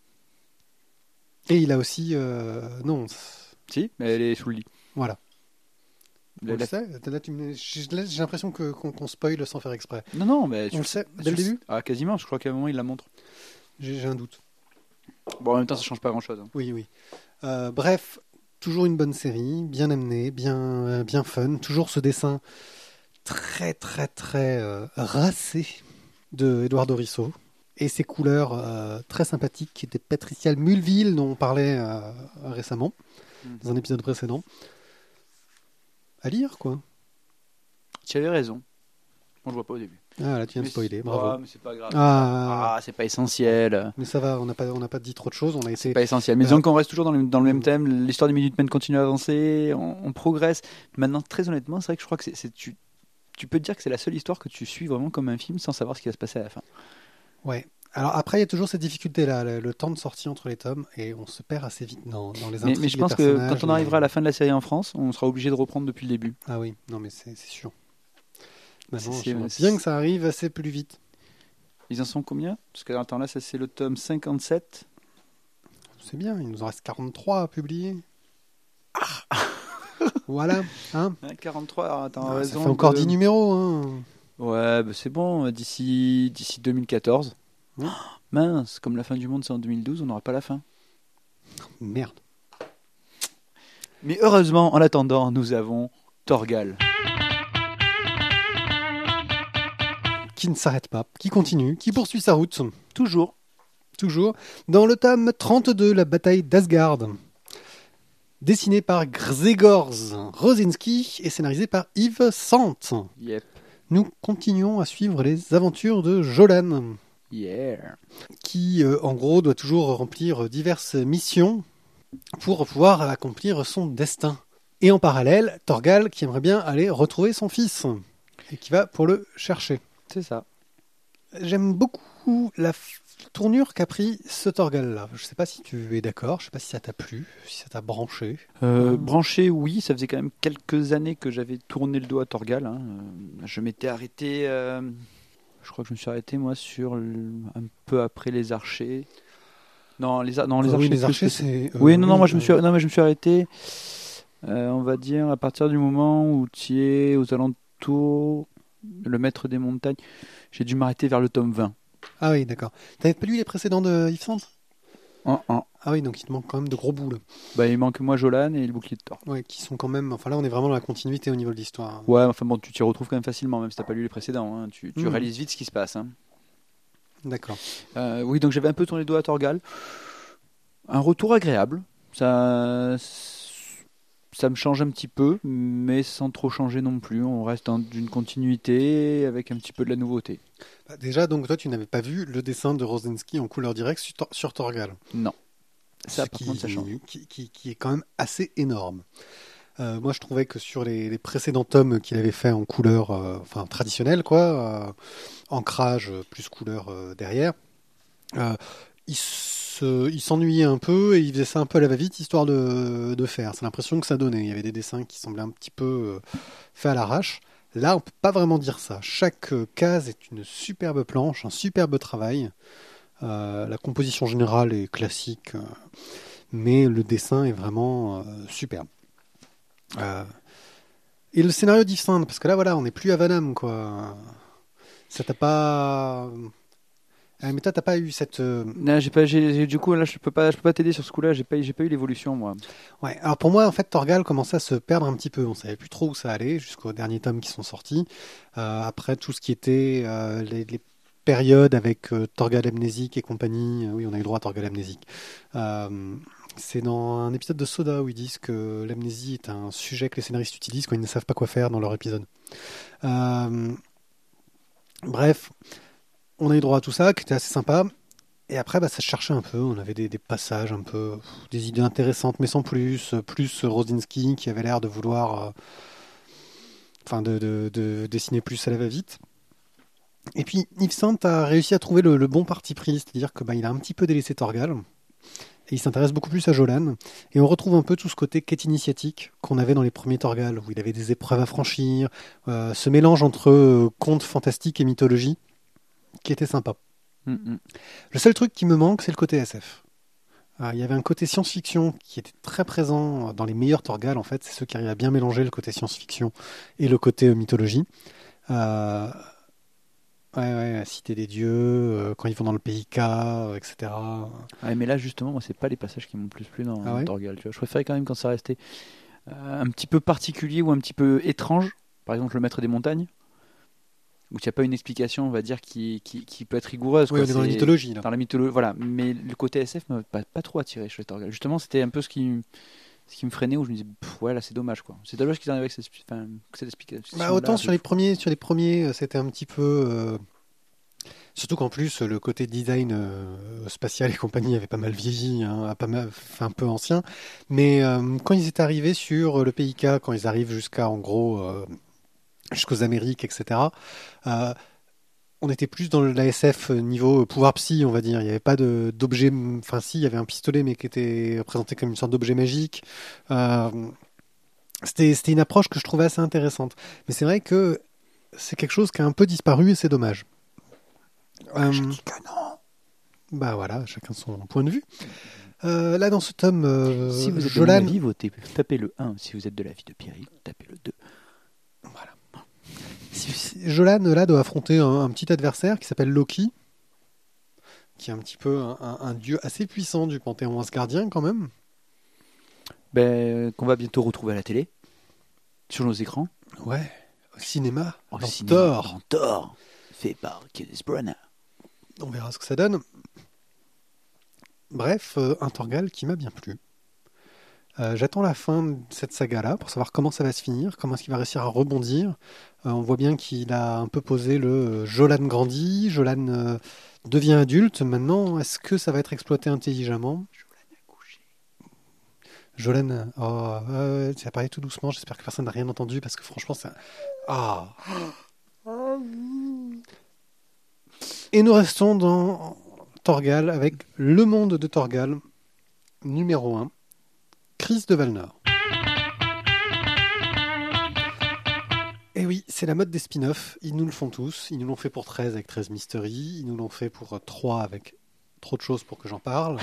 Et il a aussi... euh, non, Si, mais elle est sous le lit. voilà. La- On le la- sait. Là, tu me- J'ai là, j'ai l'impression que, qu'on, qu'on spoil sans faire exprès. Non, non, mais On le sait dès le sur- début. Ah, quasiment. Je crois qu'à un moment il la montre. J'ai, j'ai un doute. Bon, en même temps, ça change pas grand-chose. hein. Oui, oui. Euh, bref, toujours une bonne série, bien amenée, bien, euh, bien fun. Toujours ce dessin très, très, très euh, racé de Eduardo Risso. Et ses couleurs euh, très sympathiques de Patricia Mulville, dont on parlait euh, récemment, Mm. dans un épisode précédent. À lire, quoi. Tu avais raison. On le voit pas au début. Ah, là, tu viens de Mais spoiler, c'est- bravo. Ah, mais c'est pas grave. Ah, Ah, c'est pas essentiel. mais ça va, on n'a pas, on n'a pas dit trop de choses. On a été. C'est pas essentiel. Mais Euh, disons qu'on reste toujours dans le, dans le même thème. L'histoire des Minutemen continue à avancer. On, on progresse. Maintenant, très honnêtement, c'est vrai que je crois que c'est, c'est- tu, tu peux te dire que c'est la seule histoire que tu suis vraiment comme un film sans savoir ce qui va se passer à la fin. Ouais. Alors après, il y a toujours cette difficulté-là, le, le temps de sortie entre les tomes, et on se perd assez vite dans, dans les Mais, intrigues. mais je les pense que personnages, quand on arrivera à les- la fin de la série en France, on sera obligé de reprendre depuis le début. Ah oui, non mais c'est c'est sûr. Maintenant, C'est- j'aimerais c'est- bien que ça arrive assez plus vite. Ils en sont combien? Parce que attends, là, ça c'est le tome cinquante-sept. C'est bien, il nous en reste quarante-trois à publier. Voilà, hein. Hein, quarante-trois, alors attends, Ah, ça raison fait encore de- dix numéros, hein. Ouais, bah c'est bon, d'ici, d'ici deux mille quatorze. Oui. Oh, mince, comme la fin du monde c'est en deux mille douze, on n'aura pas la fin. Merde. Mais heureusement, en attendant, nous avons Torgal. Qui ne s'arrête pas, qui continue, qui poursuit sa route, Toujours. toujours, dans le tome trente-deux, la bataille d'Asgard. Dessiné par Grzegorz Rosinski et scénarisé par Yves Sant. Yep. Nous continuons à suivre les aventures de Jolan, Yeah. qui euh, en gros doit toujours remplir diverses missions pour pouvoir accomplir son destin. Et en parallèle, Torgal qui aimerait bien aller retrouver son fils et qui va pour le chercher. C'est ça. J'aime beaucoup la f- tournure qu'a pris ce Torgal-là. Je ne sais pas si tu es d'accord, je ne sais pas si ça t'a plu, si ça t'a branché. Euh, branché, oui, ça faisait quand même quelques années que j'avais tourné le dos à Torgal. hein. Euh, Je m'étais arrêté, euh, je crois que je me suis arrêté moi sur le- un peu après les archers. Non, les, ar- non, les Euh, archers. oui, les plus archers, que- c'est... euh, Oui, non, non, moi je me euh, suis, non, mais je me suis arrêté. euh, on va dire à partir du moment où tu es aux alentours, le maître des montagnes. J'ai dû m'arrêter vers le tome vingt. Ah oui, d'accord. T'avais pas lu les précédents de Yves Sant? En, en. Ah oui, donc il te manque quand même de gros bouts, là. Bah, il manque moi Jolan et le bouclier de Thor. Ouais, qui sont quand même... Enfin là, on est vraiment dans la continuité au niveau de l'histoire. Ouais, enfin bon, tu t'y retrouves quand même facilement, même si t'as pas lu les précédents. hein. Tu, tu Mhm. réalises vite ce qui se passe. hein. D'accord. Euh, oui, donc j'avais un peu tourné le dos à Torgal. Un retour agréable. Ça, ça me change un petit peu, mais sans trop changer non plus. On reste dans une continuité avec un petit peu de la nouveauté. Bah, déjà, donc toi, tu n'avais pas vu le dessin de Rosinski en couleur directe sur, Tor- sur Torgal. Non. Ça, Ce par qui, contre, ça change. Qui, qui- qui est quand même assez énorme. Euh, moi, je trouvais que sur les, les précédents tomes qu'il avait fait en couleur, euh, enfin traditionnelle, quoi, euh, ancrage euh, plus couleur euh, derrière, euh, il se, il s'ennuyait un peu et il faisait ça un peu à la va-vite histoire de, de faire. C'est l'impression que ça donnait. Il y avait des dessins qui semblaient un petit peu euh, faits à l'arrache. Là, on peut pas vraiment dire ça. Chaque euh, case est une superbe planche, un superbe travail. Euh, la composition générale est classique, euh, mais le dessin est vraiment euh, superbe. Euh, et le scénario d'Yves Saint, parce que là, voilà, on n'est plus à Vanham, quoi. Ça t'a pas... Ah, mais toi, t'as pas eu cette... euh, Non, j'ai pas, j'ai, j'ai- du coup, là, je peux pas, je peux pas t'aider sur ce coup-là. J'ai pas, j'ai pas eu l'évolution, moi. Ouais, alors pour moi, en fait, Torgal commençait à se perdre un petit peu. On savait plus trop où ça allait jusqu'aux derniers tomes qui sont sortis. Euh, après, tout ce qui était euh, les, les périodes avec euh, Torgal amnésique et compagnie. Euh, oui, on a eu droit à Torgal amnésique. Euh, c'est dans un épisode de Soda où ils disent que l'amnésie est un sujet que les scénaristes utilisent quand ils ne savent pas quoi faire dans leur épisode. Euh, bref, on a eu droit à tout ça, qui était assez sympa. Et après, bah, ça se cherchait un peu. On avait des, des passages un peu, pff, des idées intéressantes, mais sans plus. Plus Rosinski qui avait l'air de vouloir, euh, enfin, de, de, de dessiner plus à la va-vite. Et puis Yves Saint a réussi à trouver le, le bon parti pris, c'est-à-dire que bah, il a un petit peu délaissé Torgal et il s'intéresse beaucoup plus à Jolan. Et on retrouve un peu tout ce côté quête initiatique qu'on avait dans les premiers Torgal, où il avait des épreuves à franchir, euh, ce mélange entre euh, contes fantastiques et mythologie, qui était sympa. Mm-hmm. Le seul truc qui me manque, c'est le côté S F. Euh, il y avait un côté science-fiction qui était très présent dans les meilleurs Torgal, en fait, c'est ceux qui arrivent à bien mélanger le côté science-fiction et le côté euh, mythologie. Euh, Ouais, ouais, la Cité des Dieux, euh, quand ils vont dans le P I K, euh, et cetera. Ouais, mais là, justement, moi, c'est pas les passages qui m'ont le plus plu dans, Ah dans ouais Torgal. Tu vois. Je préférais quand même quand ça restait euh, un petit peu particulier ou un petit peu étrange. Par exemple, le Maître des Montagnes, où il n'y a pas une explication, on va dire, qui, qui, qui peut être rigoureuse. Oui, quoi. on est dans la C'est- mythologie, là. Dans la mythologie, voilà. Mais le côté S F m'a pas, pas trop attiré chez Torgal. Justement, c'était un peu ce qui, ce qui me freinait, où je me disais, pff, ouais, là, c'est dommage, quoi. C'est dommage qu'ils arrivent avec cette, enfin, cette explication. Bah, autant sur les premiers, sur les premiers, euh, c'était un petit peu... euh, Surtout qu'en plus, le côté design euh, spatial et compagnie avait pas mal vieilli, hein, a pas mal, fait un peu ancien. Mais euh, quand ils étaient arrivés sur le P I K, quand ils arrivent jusqu'à, en gros, euh, jusqu'aux Amériques, et cetera, euh, on était plus dans la S F niveau pouvoir psy, on va dire. Il n'y avait pas de, d'objet... Enfin, si, il y avait un pistolet, mais qui était présenté comme une sorte d'objet magique. Euh, c'était, c'était une approche que je trouvais assez intéressante. Mais c'est vrai que c'est quelque chose qui a un peu disparu et c'est dommage. Euh, Je dis que non. Bah voilà, chacun son point de vue. Euh, là, dans ce tome, euh, Si vous êtes de Jolan, mon avis, votez, tapez le un. Si vous êtes de l'avis de Pierre, tapez le deux. si- si- Jolan là, doit affronter un, un petit adversaire qui s'appelle Loki, qui est un petit peu un, un- un dieu assez puissant du panthéon asgardien quand même. Ben, qu'on va bientôt retrouver à la télé, sur nos écrans. Ouais, au cinéma, Au dans cinéma, Thor. dans Thor, fait par Kenneth Branagh. On verra ce que ça donne. Bref, euh, un Torgal qui m'a bien plu. Euh, j'attends la fin de cette saga-là pour savoir comment ça va se finir, comment est-ce qu'il va réussir à rebondir. Euh, on voit bien qu'il a un peu posé le euh, Jolan grandit, Jolan euh, devient adulte. Maintenant, est-ce que ça va être exploité intelligemment? Jolan, oh, euh, tu as parlé tout doucement, j'espère que personne n'a rien entendu parce que franchement, c'est... un- Ah. Et nous restons dans Torgal avec Le Monde de Torgal, numéro un, Crise de Valnor. Et oui, c'est la mode des spin-offs, ils nous le font tous, ils nous l'ont fait pour treize avec treize Mystery, ils nous l'ont fait pour trois avec trop de choses pour que j'en parle,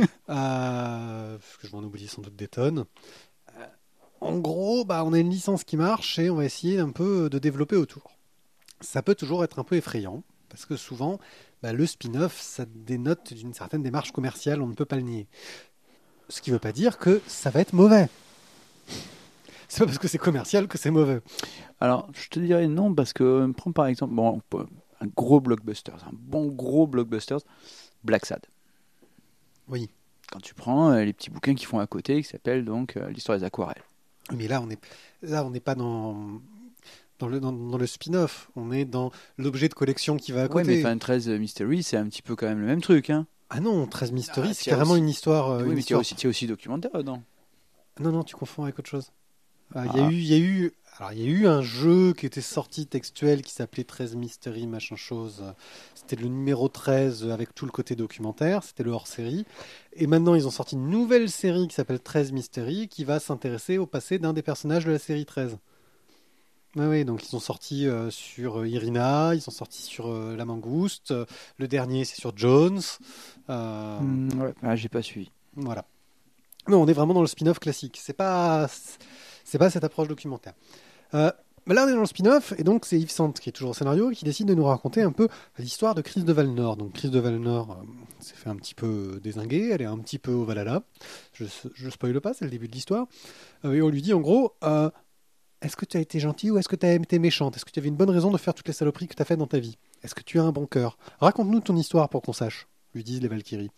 euh, parce que je m'en oublie sans doute des tonnes. Euh, en gros, bah, on a une licence qui marche et on va essayer un peu de développer autour. Ça peut toujours être un peu effrayant, parce que souvent, bah, le spin-off, ça dénote d'une certaine démarche commerciale, on ne peut pas le nier. Ce qui ne veut pas dire que ça va être mauvais. C'est pas parce que c'est commercial que c'est mauvais. Alors, je te dirais non, parce que, prends par exemple, bon, on peut- un gros blockbuster, un bon gros blockbuster, Black Sad. Oui. Quand tu prends euh, les petits bouquins qui font à côté, qui s'appellent donc euh, l'histoire des aquarelles. Mais là, on est là, on n'est pas dans dans le dans, dans le spin-off. On est dans l'objet de collection qui va à Ouais, côté. mais enfin, treize Mystery, c'est un petit peu quand même le même truc, hein. Ah non, treize Mystery, Ah, c'est tiens carrément aussi. une histoire. euh, Oui, une mais tu as histoire. aussi, tu as aussi documentaire dedans. Non, non, tu confonds avec autre chose. Euh, Il y a Ah. eu, il y a eu, alors il y a eu un jeu qui était sorti textuel qui s'appelait treize Mystery machin chose. C'était le numéro treize avec tout le côté documentaire. C'était le hors-série. Et maintenant, ils ont sorti une nouvelle série qui s'appelle treize Mystery qui va s'intéresser au passé d'un des personnages de la série treize. Oui, oui, donc ils ont sorti euh, sur euh, Irina, ils sont sortis sur euh, La Mangouste. Euh, le dernier, c'est sur Jones. Euh, Hmm, ouais. Ah, j'ai pas suivi. Voilà. Non, on est vraiment dans le spin-off classique. C'est pas, c'est pas cette approche documentaire. Euh, mais là, on est dans le spin-off, et donc c'est Yves Sant qui est toujours au scénario, qui décide de nous raconter un peu l'histoire de Crise de Valnor. Donc Crise de Valnor euh, s'est fait un petit peu dézinguer, elle est un petit peu au Valhalla. Je, je spoile pas, c'est le début de l'histoire. Euh, et on lui dit en gros, euh, est-ce que tu as été gentil ou est-ce que tu as été méchante? Est-ce que tu avais une bonne raison de faire toutes les saloperies que tu as faites dans ta vie? Est-ce que tu as un bon cœur? Raconte-nous ton histoire pour qu'on sache, lui disent les Valkyries.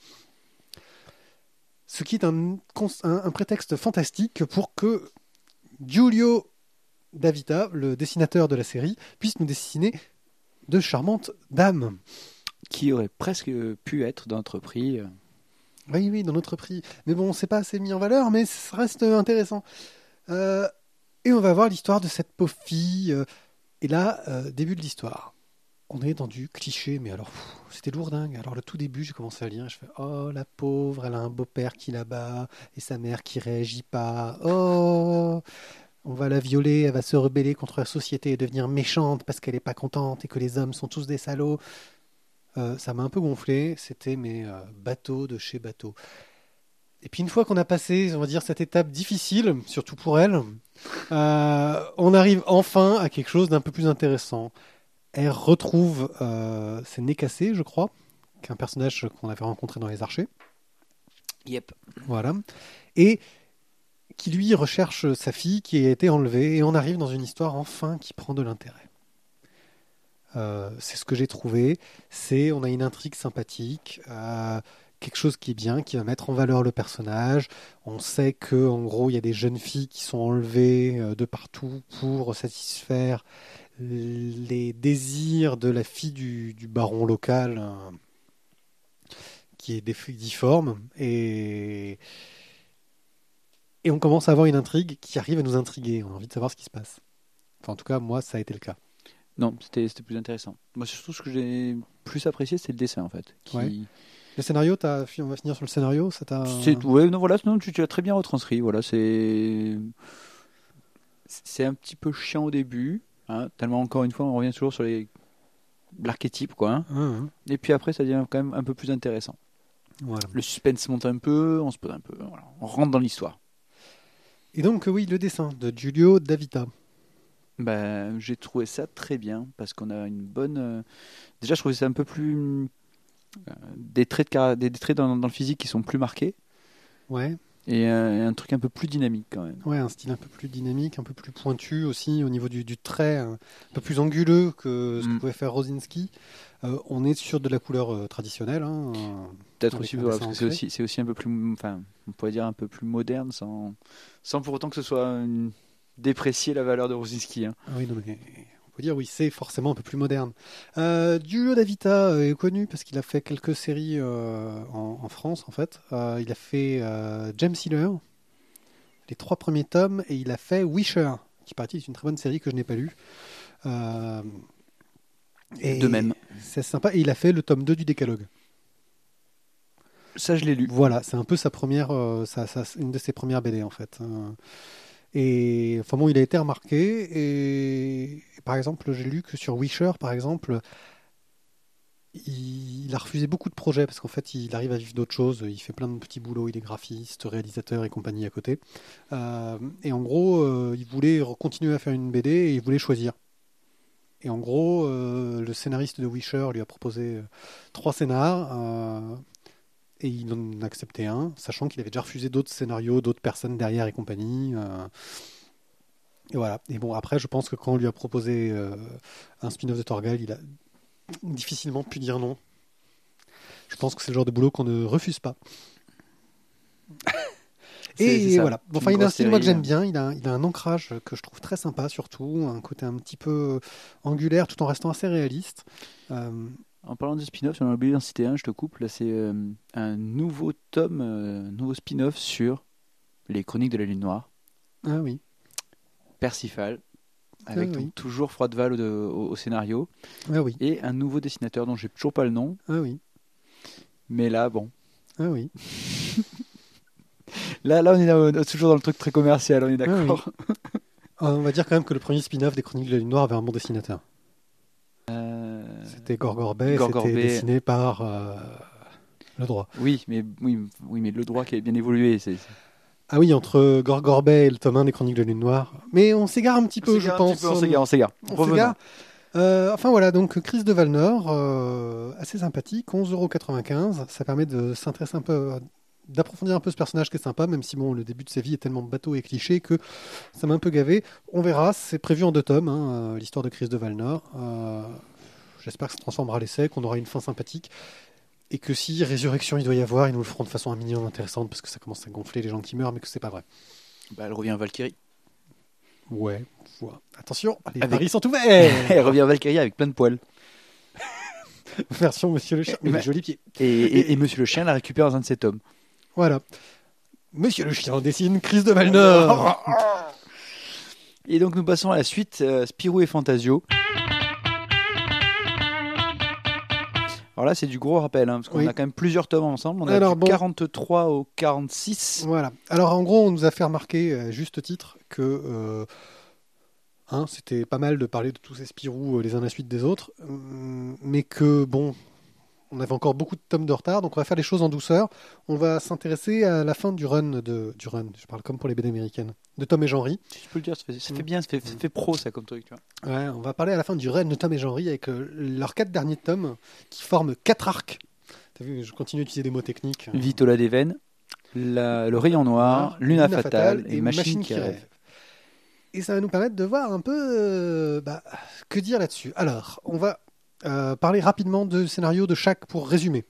Ce qui est un, un, un prétexte fantastique pour que Giulio Davita, le dessinateur de la série, puisse nous dessiner de charmantes dames. qui aurait presque pu être dans notre prix. Oui, oui, dans notre prix. Mais bon, c'est pas assez mis en valeur, mais ça reste intéressant. Euh, et on va voir l'histoire de cette pauvre fille. euh, Et là, euh, début de l'histoire. On est dans du cliché, mais alors, pff, c'était lourdingue. Alors, le tout début, j'ai commencé à lire, et je fais oh, la pauvre, elle a un beau-père qui la bat, et sa mère qui réagit pas. Oh, on va la violer, elle va se rebeller contre la société et devenir méchante parce qu'elle est pas contente et que les hommes sont tous des salauds. Euh, ça m'a un peu gonflé. C'était mes euh, bateaux de chez bateau. Et puis, une fois qu'on a passé, on va dire, cette étape difficile, surtout pour elle, euh, on arrive enfin à quelque chose d'un peu plus intéressant. Elle retrouve euh, ses nez cassés, je crois, qu'un personnage qu'on avait rencontré dans Les Archers. Yep. Voilà. Et qui, lui, recherche sa fille qui a été enlevée. Et on arrive dans une histoire, enfin, qui prend de l'intérêt. Euh, c'est ce que j'ai trouvé. C'est, on a une intrigue sympathique, euh, quelque chose qui est bien, qui va mettre en valeur le personnage. On sait que, en gros, il y a des jeunes filles qui sont enlevées euh, de partout pour satisfaire les désirs de la fille du, du baron local, euh, qui est déf- difforme. Et, et on commence à avoir une intrigue qui arrive à nous intriguer. On a envie de savoir ce qui se passe. Enfin, en tout cas, moi, ça a été le cas. Non, c'était c'était plus intéressant. Moi, surtout, ce que j'ai plus apprécié, c'est le dessin, en fait. Qui... Ouais. Le scénario, t'as, on va finir sur le scénario, ça t'a... C'est, ouais, non, voilà, non, tu, tu as très bien retranscrit. Voilà, c'est, c'est un petit peu chiant au début, hein, tellement encore une fois, on revient toujours sur les l'archétype, quoi. Hein. Hein, hein. Et puis après, ça devient quand même un peu plus intéressant. Voilà. Le suspense monte un peu, on se pose un peu, voilà, on rentre dans l'histoire. Et donc, oui, le dessin de Giulio Davita. Ben, j'ai trouvé ça très bien parce qu'on a une bonne. euh, Déjà, je trouvais ça un peu plus euh, des traits de cara- des, des traits dans, dans le physique qui sont plus marqués Ouais. et euh, un truc un peu plus dynamique quand même. Ouais, un style un peu plus dynamique, un peu plus pointu aussi au niveau du, du trait, un peu plus anguleux que ce que Mm. pouvait faire Rosinski. Euh, on est sur de la couleur euh, traditionnelle. Hein, euh, Peut-être avec aussi, un voilà, dessin parce que c'est ancré. aussi, c'est aussi un peu plus, enfin, on pourrait dire un peu plus moderne sans, sans pour autant que ce soit une- déprécier la valeur de Rosinski. Hein. Ah oui, non, mais on peut dire oui, c'est forcément un peu plus moderne. Euh, Giulio Davita euh, est connu parce qu'il a fait quelques séries euh, en, en France, en fait. Euh, il a fait euh, James Healer, les trois premiers tomes, et il a fait Wisher, qui paraît est une très bonne série que je n'ai pas lue. Euh, et De même. C'est sympa. Et il a fait le tome deux du Décalogue. Ça, je l'ai lu. Voilà, c'est un peu sa première, euh, sa- sa- une de ses premières B D, en fait. Euh, Et enfin bon, il a été remarqué. Et, et par exemple, j'ai lu que sur Wisher, par exemple, il, il a refusé beaucoup de projets parce qu'en fait, il arrive à vivre d'autres choses. Il fait plein de petits boulots. Il est graphiste, réalisateur et compagnie à côté. Euh, et en gros, euh, il voulait re- continuer à faire une B D et il voulait choisir. Et en gros, euh, le scénariste de Wisher lui a proposé euh, trois scénars. euh, Et il en a accepté un, sachant qu'il avait déjà refusé d'autres scénarios, d'autres personnes derrière et compagnie. euh. Et voilà. Et bon, après, je pense que quand on lui a proposé euh, un spin-off de Torgal, il a difficilement pu dire non. Je pense que c'est le genre de boulot qu'on ne refuse pas. C'est- Et c'est ça. voilà. C'est Enfin, une il a un grosse style moi que série, j'aime hein. bien. Il a, il a un ancrage que je trouve très sympa, surtout un côté un petit peu angulaire, tout en restant assez réaliste. Euh, En parlant de spin-off, j'en ai oublié d'en citer un, je te coupe. Là, c'est euh, un nouveau tome, euh, un nouveau spin-off sur les Chroniques de la Lune Noire. Ah oui. Percival, avec Ah donc oui. toujours Froideval au, au, au scénario, Ah oui. et un nouveau dessinateur dont j'ai toujours pas le nom, Ah oui. mais là, bon. Ah oui. Là, là on est là, toujours dans le truc très commercial, on est d'accord. Ah, on va dire quand même que le premier spin-off des Chroniques de la Lune Noire avait un bon dessinateur. Euh, C'était Gorgorbet, Gorgorbet. c'était dessiné par euh, le droit. Oui, mais, oui, oui, mais le droit qui a bien évolué. C'est, c'est- Ah oui, entre Gorgorbet et le tome un des Chroniques de la Lune Noire. Mais on s'égare un petit peu, On je s'égare un pense. petit peu, on s'égare, on s'égare. On Revenons. s'égare. Euh, enfin voilà, donc Chris de Valnor, euh, assez sympathique, onze euros quatre-vingt-quinze. Ça permet de s'intéresser un peu, d'approfondir un peu ce personnage qui est sympa, même si bon, le début de sa vie est tellement bateau et cliché que ça m'a un peu gavé. On verra, c'est prévu en deux tomes, hein, euh, l'histoire de Chris de Valnor. Euh, J'espère que ça se transformera à l'essai, qu'on aura une fin sympathique. Et que si résurrection il doit y avoir, ils nous le feront de façon un minimum intéressante parce que ça commence à gonfler les gens qui meurent, mais que c'est pas vrai. Bah, elle revient à Valkyrie. Ouais, voilà. Attention, les Avec- paris sont ouverts. Elle revient à Valkyrie avec plein de poils. Version Monsieur le Chien. Mais bah- les jolis pieds. Et, et, et Monsieur le Chien la récupère dans un de ses tomes. Voilà. Monsieur le Chien dessine Crise de Valnor. Et donc nous passons à la suite, euh, Spirou et Fantasio. Alors là, c'est du gros rappel, hein, parce qu'on Oui. a quand même plusieurs tomes ensemble. On a Alors, du bon. quarante-trois au quarante-six. Voilà. Alors en gros, on nous a fait remarquer, à juste titre, que euh, hein, c'était pas mal de parler de tous ces Spirou euh, les uns à la suite des autres, hum, mais que bon, on avait encore beaucoup de tomes de retard, donc on va faire les choses en douceur. On va s'intéresser à la fin du run de du run. Je parle comme pour les B D américaines, de Tom et Jean-Ry. Si je peux le dire, ça fait, ça fait Mm. bien, ça fait, ça fait pro ça comme truc. Tu vois. Ouais, on va parler à la fin du run de Tom et Jean-Ry avec euh, leurs quatre derniers tomes qui forment quatre arcs. T'as vu, je continue d'utiliser des mots techniques. Vitola des Veines, la- le Rayon Noir, Luna, Fatale et Machine qui rêve. Et ça va nous permettre de voir un peu euh, bah, que dire là-dessus. Alors, on va euh, parler rapidement de scénario de chaque pour résumer.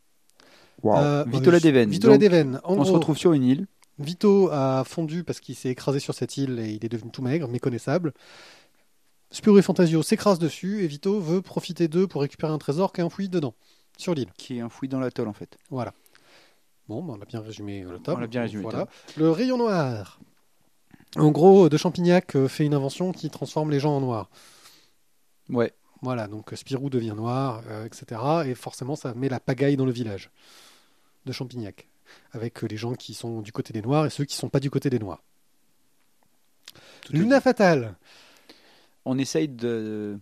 Euh, Vitola euh, des Veines. Vitola Donc, des Veines. En On se gros, retrouve sur une île. Vito a fondu parce qu'il s'est écrasé sur cette île et il est devenu tout maigre, méconnaissable. Spirou et Fantasio s'écrasent dessus et Vito veut profiter d'eux pour récupérer un trésor qui est enfoui dedans, sur l'île. Qui est enfoui dans l'atoll en fait. Voilà. Bon, bah, on a bien résumé le tome. On l'a bien résumé, Voilà. le Le rayon noir. En gros, De Champignac euh, fait une invention qui transforme les gens en noir. Ouais. Voilà, donc Spirou devient noir, euh, et cetera. Et forcément, ça met la pagaille dans le village de Champignac, avec euh, les gens qui sont du côté des noirs et ceux qui sont pas du côté des noirs. Tout est Luna Fatale. On essaye de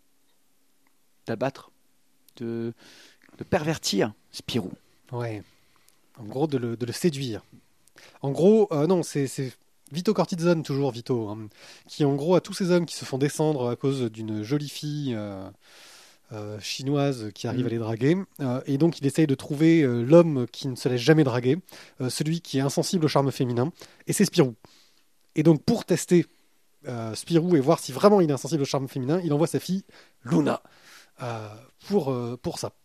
d'abattre, de, de pervertir Spirou. Ouais. En gros, de le, de le séduire. En gros, euh, non, c'est c'est Vito Cortizone, toujours Vito, hein, qui en gros a tous ces hommes qui se font descendre à cause d'une jolie fille euh, euh, chinoise qui arrive Mm. à les draguer. Euh, et donc, il essaye de trouver euh, l'homme qui ne se laisse jamais draguer, euh, celui qui est insensible au charme féminin, et c'est Spirou. Et donc, pour tester euh, Spirou et voir si vraiment il est insensible au charme féminin, il envoie sa fille, Luna, euh, pour, euh, pour ça.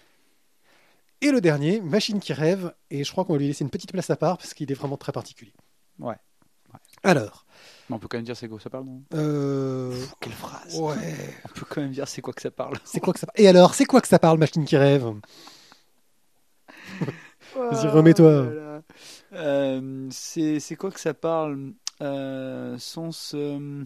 Et le dernier, Machine qui rêve, et je crois qu'on va lui laisser une petite place à part parce qu'il est vraiment très particulier. Ouais. Alors, Mais on peut quand même dire c'est quoi que ça parle, non euh... Pff, Quelle phrase. ouais, On peut quand même dire c'est quoi que ça parle. c'est quoi que ça Et alors, c'est quoi que ça parle, Machine qui rêve? Vas-y, remets-toi. Voilà. Euh, c'est c'est quoi que ça parle euh, Sens. euh,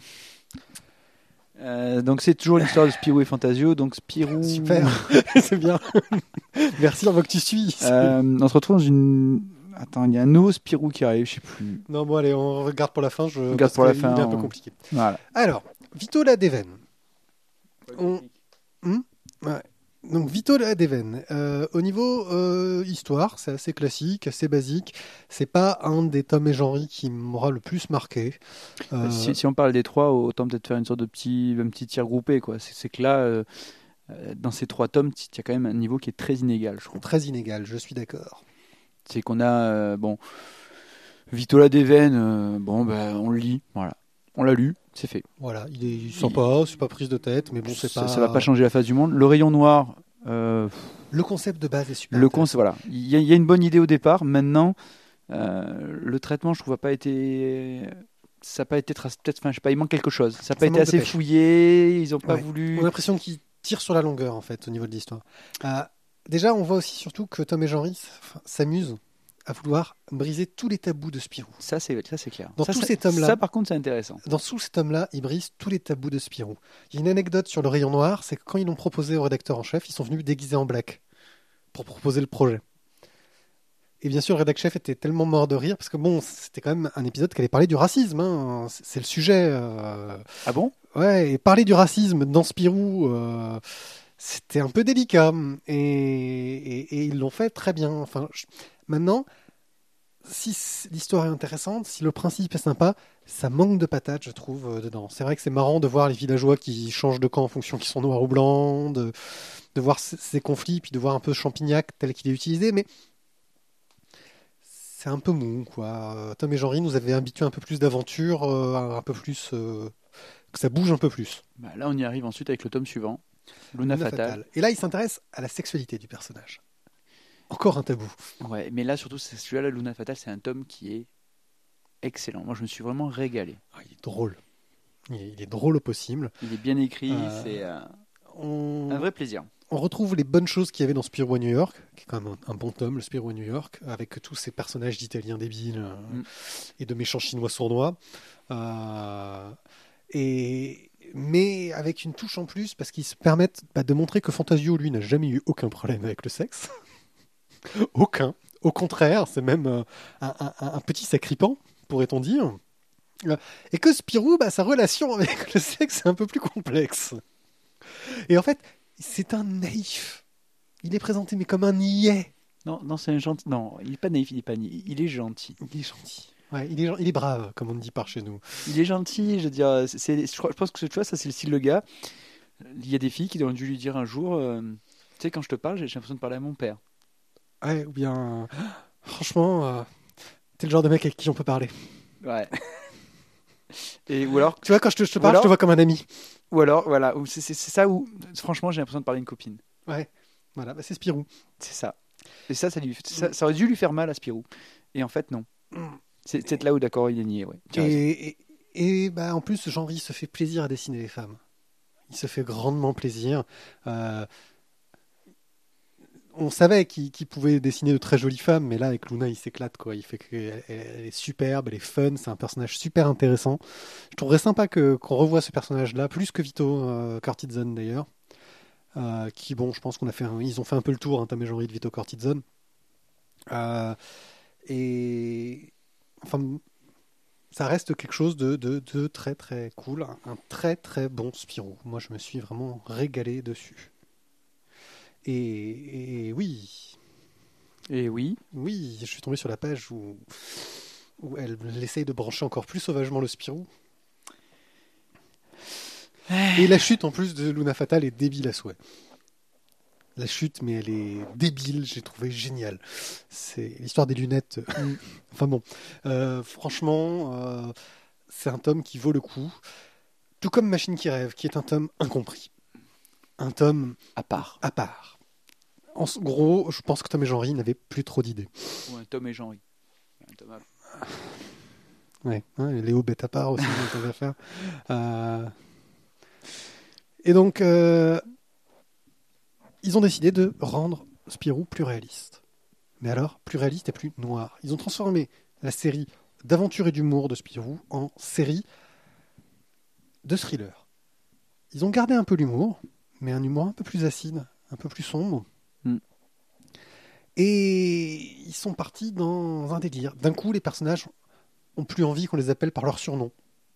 euh, donc c'est toujours l'histoire de Spirou et Fantasio. Donc Spirou. Super, c'est bien. Merci, on voit que tu suis. Euh, on se retrouve dans une. Attends, il y a un nouveau Spirou qui arrive, je sais plus. Non, bon, allez, on regarde pour la fin. Je... Regarde parce pour la qu'il fin, est un peu on- compliqué. Voilà. Alors, Vito la Déveine. On- Ouais. Donc Vito la Déveine. Euh, au niveau euh, histoire, c'est assez classique, assez basique. C'est pas un des Tom et Jean-Ry qui m'aura le plus marqué. Euh, Si, si on parle des trois, autant peut-être faire une sorte de petit, un petit tir groupé, quoi. C'est c'est que là, euh, euh, dans ces trois tomes, il y a quand même un niveau qui est très inégal, je trouve. Très inégal, je suis d'accord. C'est qu'on a, euh, bon, Vitola des Veines, euh, bon, ben, on le lit, voilà. On l'a lu, c'est fait. Voilà, il est sympa, c'est pas prise de tête, mais bon, c'est ça, pas. ça va pas changer la face du monde. Le rayon noir, euh, Le concept de base est super. le intéressant. concept, voilà. Il y, a- il y a une bonne idée au départ. Maintenant, euh, le traitement, je trouve, n'a pas été. Ça n'a pas été. tra- Peut-être, enfin, je sais pas, il manque quelque chose. Ça n'a pas Ça été manque de assez pêche. fouillé. Ils n'ont pas Ouais. voulu. On a l'impression qu'il tire sur la longueur, en fait, au niveau de l'histoire. Euh, déjà, on voit aussi surtout que Tom et Jean-Ry enfin, s'amusent à vouloir briser tous les tabous de Spirou. Ça, c'est, ça, c'est clair. Dans ça, tous ça- ces tomes-là- Ça, par contre, c'est intéressant. Dans tous ces tomes-là, ils brisent tous les tabous de Spirou. Il y a une anecdote sur le rayon noir, c'est que quand ils l'ont proposé au rédacteur en chef, ils sont venus déguisés en black pour proposer le projet. Et bien sûr, le rédacteur chef était tellement mort de rire, parce que bon, c'était quand même un épisode qui allait parler du racisme, hein. C'est c'est le sujet. euh, Ah bon? Ouais, et parler du racisme dans Spirou, euh, c'était un peu délicat. Et, et- et ils l'ont fait très bien. Enfin, je- maintenant, si c- l'histoire est intéressante, si le principe est sympa, ça manque de patates, je trouve, euh, dedans. C'est vrai que c'est marrant de voir les villageois qui changent de camp en fonction qu'ils sont noirs ou blancs, de, de voir c- ces conflits, puis de voir un peu Champignac tel qu'il est utilisé, mais c'est un peu mou, quoi. Euh, Tom et Jean-Ry nous avaient habitués un peu plus d'aventure, euh, un un peu plus... euh, que ça bouge un peu plus. Bah, là, on y arrive ensuite avec le tome suivant. Luna, Luna Fatale. Fatale. Et là, il s'intéresse à la sexualité du personnage. Encore un tabou. Ouais, mais là, surtout, c'est- celui-là, la Luna Fatale, c'est un tome qui est excellent. Moi, je me suis vraiment régalé. Ah, il est drôle. Il est, il est drôle au possible. Il est bien écrit, Euh, c'est euh, On, un vrai plaisir. on retrouve les bonnes choses qu'il y avait dans Spirou à New York, qui est quand même un, un bon tome, le Spirou à New York, avec tous ces personnages d'Italiens débiles euh, Mm. et de méchants Chinois sournois. Euh, et, mais avec une touche en plus, parce qu'ils se permettent bah, de montrer que Fantasio, lui, n'a jamais eu aucun problème avec le sexe. Aucun. Au contraire, c'est même euh, un, un- un petit sacripant, pourrait-on dire. Euh, Et que Spirou, bah, sa relation avec le sexe est un peu plus complexe. Et en fait, c'est un naïf. Il est présenté mais comme un niais. Non, non, c'est un gentil. Non, il est pas naïf, il est pas naïf. Il est gentil. Il est gentil. Ouais, il est, gen- il est brave, comme on dit par chez nous. Il est gentil, je veux dire. C'est, c'est- je, crois- je pense que tu vois, ça, c'est le style de gars. Il y a des filles qui ont dû lui dire un jour, euh, tu sais, quand je te parle, j'ai j'ai l'impression de parler à mon père. Ouais, ou bien, franchement, euh, t'es le genre de mec avec qui on peut parler. Ouais. Et ou alors, Tu vois, quand je te, je te Ou parle, je alors- te vois comme un ami. ou alors, voilà, ou c'est, c'est- c'est ça où, franchement, j'ai l'impression de parler à une copine. Ouais, voilà, bah, c'est Spirou. C'est ça. Et ça, ça, lui, ça, ça aurait dû lui faire mal à Spirou. Et en fait, non. C'est peut-être là où, d'accord, il est niais, ouais. Tu as raison. Et, et, et, bah, en plus, Jean-Ry se fait plaisir à dessiner les femmes. Il se fait grandement plaisir. Euh, on savait qu'il qu'il pouvait dessiner de très jolies femmes, mais là, avec Luna, il s'éclate, quoi. Il fait qu'elle elle- elle est superbe, elle est fun, c'est un personnage super intéressant. Je trouverais sympa que, qu'on revoie ce personnage-là, plus que Vito euh, Cortizone, d'ailleurs. Euh, qui, bon, je pense qu'on a fait un- ils ont fait un peu le tour, hein, Tom et Jean-Ry de Vito Cortizone. Euh, et... Enfin, ça reste quelque chose de, de, de très très cool, un, un très très bon Spirou. Moi, je me suis vraiment régalé dessus. Et, et oui, Et oui, oui, je suis tombé sur la page où, où elle, elle essaye de brancher encore plus sauvagement le Spirou. Et la chute en plus de Luna Fatale est débile à souhait. La chute, mais elle est débile, j'ai trouvé génial. C'est l'histoire des lunettes. euh, enfin bon, Euh, franchement, euh, c'est un tome qui vaut le coup. Tout comme Machine qui rêve, qui est un tome incompris. Un tome à part. à part. En s- gros, je pense que Tom et Jean-Ry n'avaient plus trop d'idées. Ou un Tom et Jean-Ry. Un Tom à- Ouais, hein, et Léo bête à part aussi, dans les affaires. Euh, Et donc, euh, ils ont décidé de rendre Spirou plus réaliste. Mais alors, plus réaliste et plus noir. Ils ont transformé la série d'aventure et d'humour de Spirou en série de thriller. Ils ont gardé un peu l'humour, mais un humour un peu plus acide, un peu plus sombre. Mm. Et ils sont partis dans un délire. D'un coup, les personnages ont plus envie qu'on les appelle par leur surnom.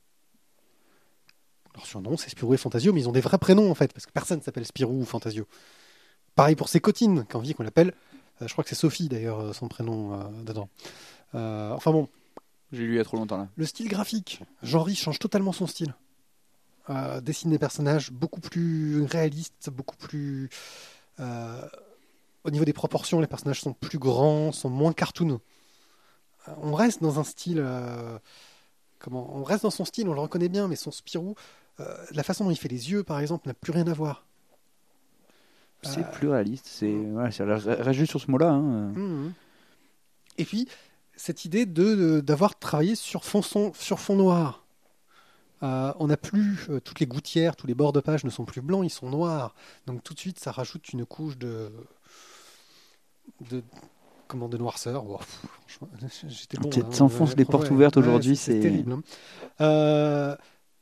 Leur surnom, c'est Spirou et Fantasio, mais ils ont des vrais prénoms en fait, parce que personne ne s'appelle Spirou ou Fantasio. Pareil pour Sécotine, qui a envie qu'on l'appelle. euh, je crois que c'est Sophie d'ailleurs, euh, son prénom euh, dedans. Euh, enfin bon, J'ai lu il y a trop longtemps là. le style graphique, Jean-Ry change totalement son style. Euh, dessine des personnages beaucoup plus réalistes, beaucoup plus. euh, au niveau des proportions, les personnages sont plus grands, sont moins cartoon. Euh, on reste dans un style. euh, comment On reste dans son style, on le reconnaît bien, mais son Spirou, euh, la façon dont il fait les yeux, par exemple, n'a plus rien à voir. C'est Euh, plus réaliste. C'est voilà, c'est- reste juste sur ce mot-là. Hein. Mhm. Et puis, cette idée de, de- d'avoir travaillé sur fond, son- sur fond noir. Euh, on n'a plus euh, toutes les gouttières, tous les bords de page ne sont plus blancs, ils sont noirs. Donc tout de suite, ça rajoute une couche de, de comment de noirceur. Wow, pff, franchement, j'étais bon. Tu hein. t'enfonces les Ouais, portes ouais, ouvertes ouais, aujourd'hui, c'est, c'est c'est- terrible. hein. Euh,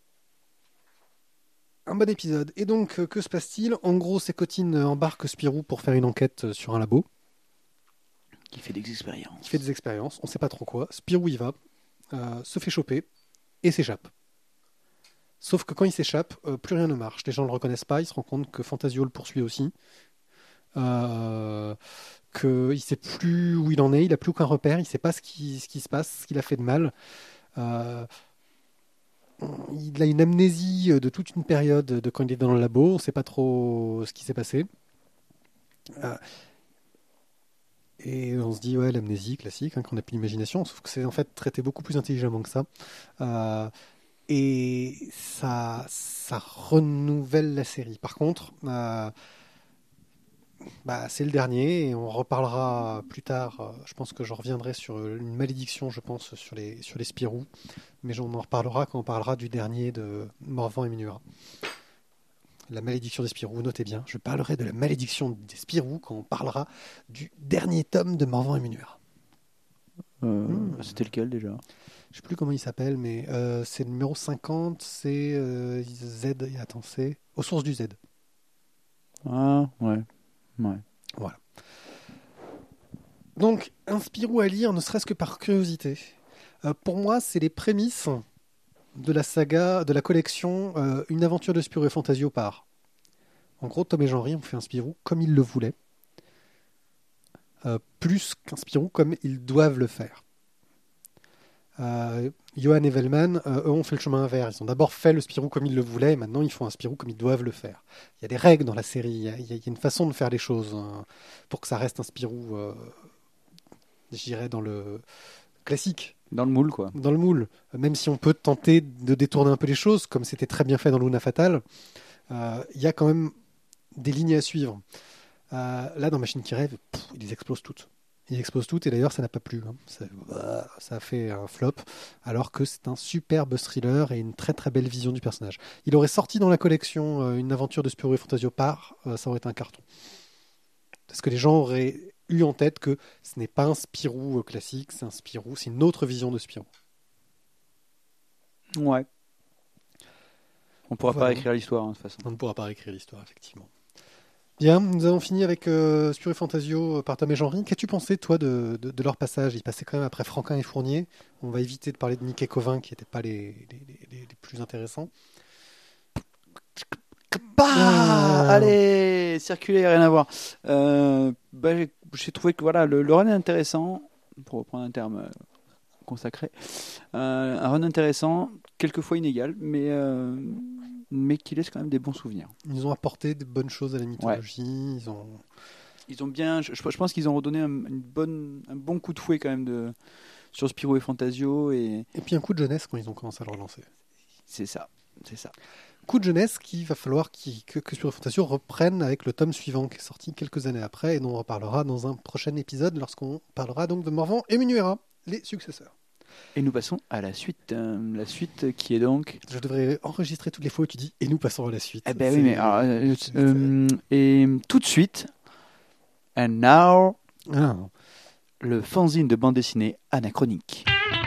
un bon épisode. Et donc, euh, que se passe-t-il? En gros, Sécotine embarque Spirou pour faire une enquête euh, sur un labo. Qui fait des expériences. Qui fait des expériences, on sait pas trop quoi. Spirou y va, euh, se fait choper et s'échappe. Sauf que quand il s'échappe, euh, plus rien ne marche. Les gens ne le reconnaissent pas, il se rend compte que Fantasio le poursuit aussi. Euh, qu'il ne sait plus où il en est, il n'a plus aucun repère, il ne sait pas ce qui, ce qui se passe, ce qu'il a fait de mal. Euh, il a une amnésie de toute une période de quand il est dans le labo, on ne sait pas trop ce qui s'est passé. Euh, Et on se dit, ouais, l'amnésie classique, hein, qu'on n'a plus d'imagination, sauf que c'est en fait traité beaucoup plus intelligemment que ça. Euh, et ça, ça renouvelle la série. Par contre, euh, bah, c'est le dernier, et on reparlera plus tard. euh, Je pense que je reviendrai sur une malédiction, je pense, sur les, sur les Spirou. Mais on en reparlera quand on parlera du dernier de Morvan et Minura. la malédiction des Spirou, notez bien, je parlerai de la malédiction des Spirou quand on parlera du dernier tome de Morvan et Munuera. Euh, Hmm. C'était lequel déjà? Je sais plus comment il s'appelle, mais euh, c'est le numéro cinquante, c'est euh, Z, attends, c'est Aux sources du Z. Ah, ouais. Ouais. Voilà. Donc, un Spirou à lire, ne serait-ce que par curiosité. Euh, pour moi, c'est les prémices de la saga, de la collection euh, Une aventure de Spirou et Fantasio par. En gros, Tom et Jean-Ry ont fait un Spirou comme ils le voulaient, euh, plus qu'un Spirou comme ils doivent le faire. Euh, Johan et Velman, euh, eux ont fait le chemin inverse. Ils ont d'abord fait le Spirou comme ils le voulaient, et maintenant ils font un Spirou comme ils doivent le faire. Il y a des règles dans la série, il y a, il y a une façon de faire les choses hein, pour que ça reste un Spirou, euh, je dirais, dans le classique. Dans le moule, quoi. Dans le moule, même si on peut tenter de détourner un peu les choses, comme c'était très bien fait dans Luna Fatale, euh, il y a quand même des lignes à suivre. Euh, là, dans Machine qui rêve, pff, ils les explosent toutes. Ils explosent toutes, et d'ailleurs, ça n'a pas plu. Hein. Ça, euh, ça a fait un flop, alors que c'est un superbe thriller et une très très belle vision du personnage. Il aurait sorti dans la collection euh, Une aventure de Spirou et Fantasio par, euh, ça aurait été un carton. Parce que les gens auraient eu en tête que ce n'est pas un Spirou euh, classique, c'est un Spirou, c'est une autre vision de Spirou. Ouais. On pourra Voilà. pas écrire l'histoire, hein, de toute façon. On ne pourra pas réécrire l'histoire, effectivement. Bien, nous avons fini avec euh, Spirou et Fantasio euh, par Tom et Jean-Ry. Qu'as-tu pensé, toi, de, de, de leur passage? Ils passaient quand même après Franquin et Fournier. On va éviter de parler de Nick et Covin, qui n'étaient pas les, les, les, les plus intéressants. Bah, Ah. allez, circuler, rien à voir. Euh, bah, j'ai, j'ai trouvé que voilà, le, le run est intéressant, pour reprendre un terme euh, consacré. Euh, un run intéressant, quelquefois inégal, mais, euh, mais qui laisse quand même des bons souvenirs. Ils ont apporté de bonnes choses à la mythologie. Ils ont... Ils ont bien, je, je pense qu'ils ont redonné un, une bonne, un bon coup de fouet quand même de, sur Spirou et Fantasio, et Et puis un coup de jeunesse quand ils ont commencé à le relancer. c'est ça, c'est ça. Coup de jeunesse qu'il va falloir qu'il- que, que Spirou et Fantasio reprenne avec le tome suivant, qui est sorti quelques années après, et dont on reparlera dans un prochain épisode, lorsqu'on parlera donc de Morvan et Munuera, les successeurs. Et nous passons à la suite, euh, la suite qui est donc. Je devrais enregistrer toutes les fois où tu dis « et nous passons à la suite ». Eh ben C'est- oui, mais alors, euh, c'est- euh, et tout de suite, and now, Ah, le fanzine de bande dessinée anachronique.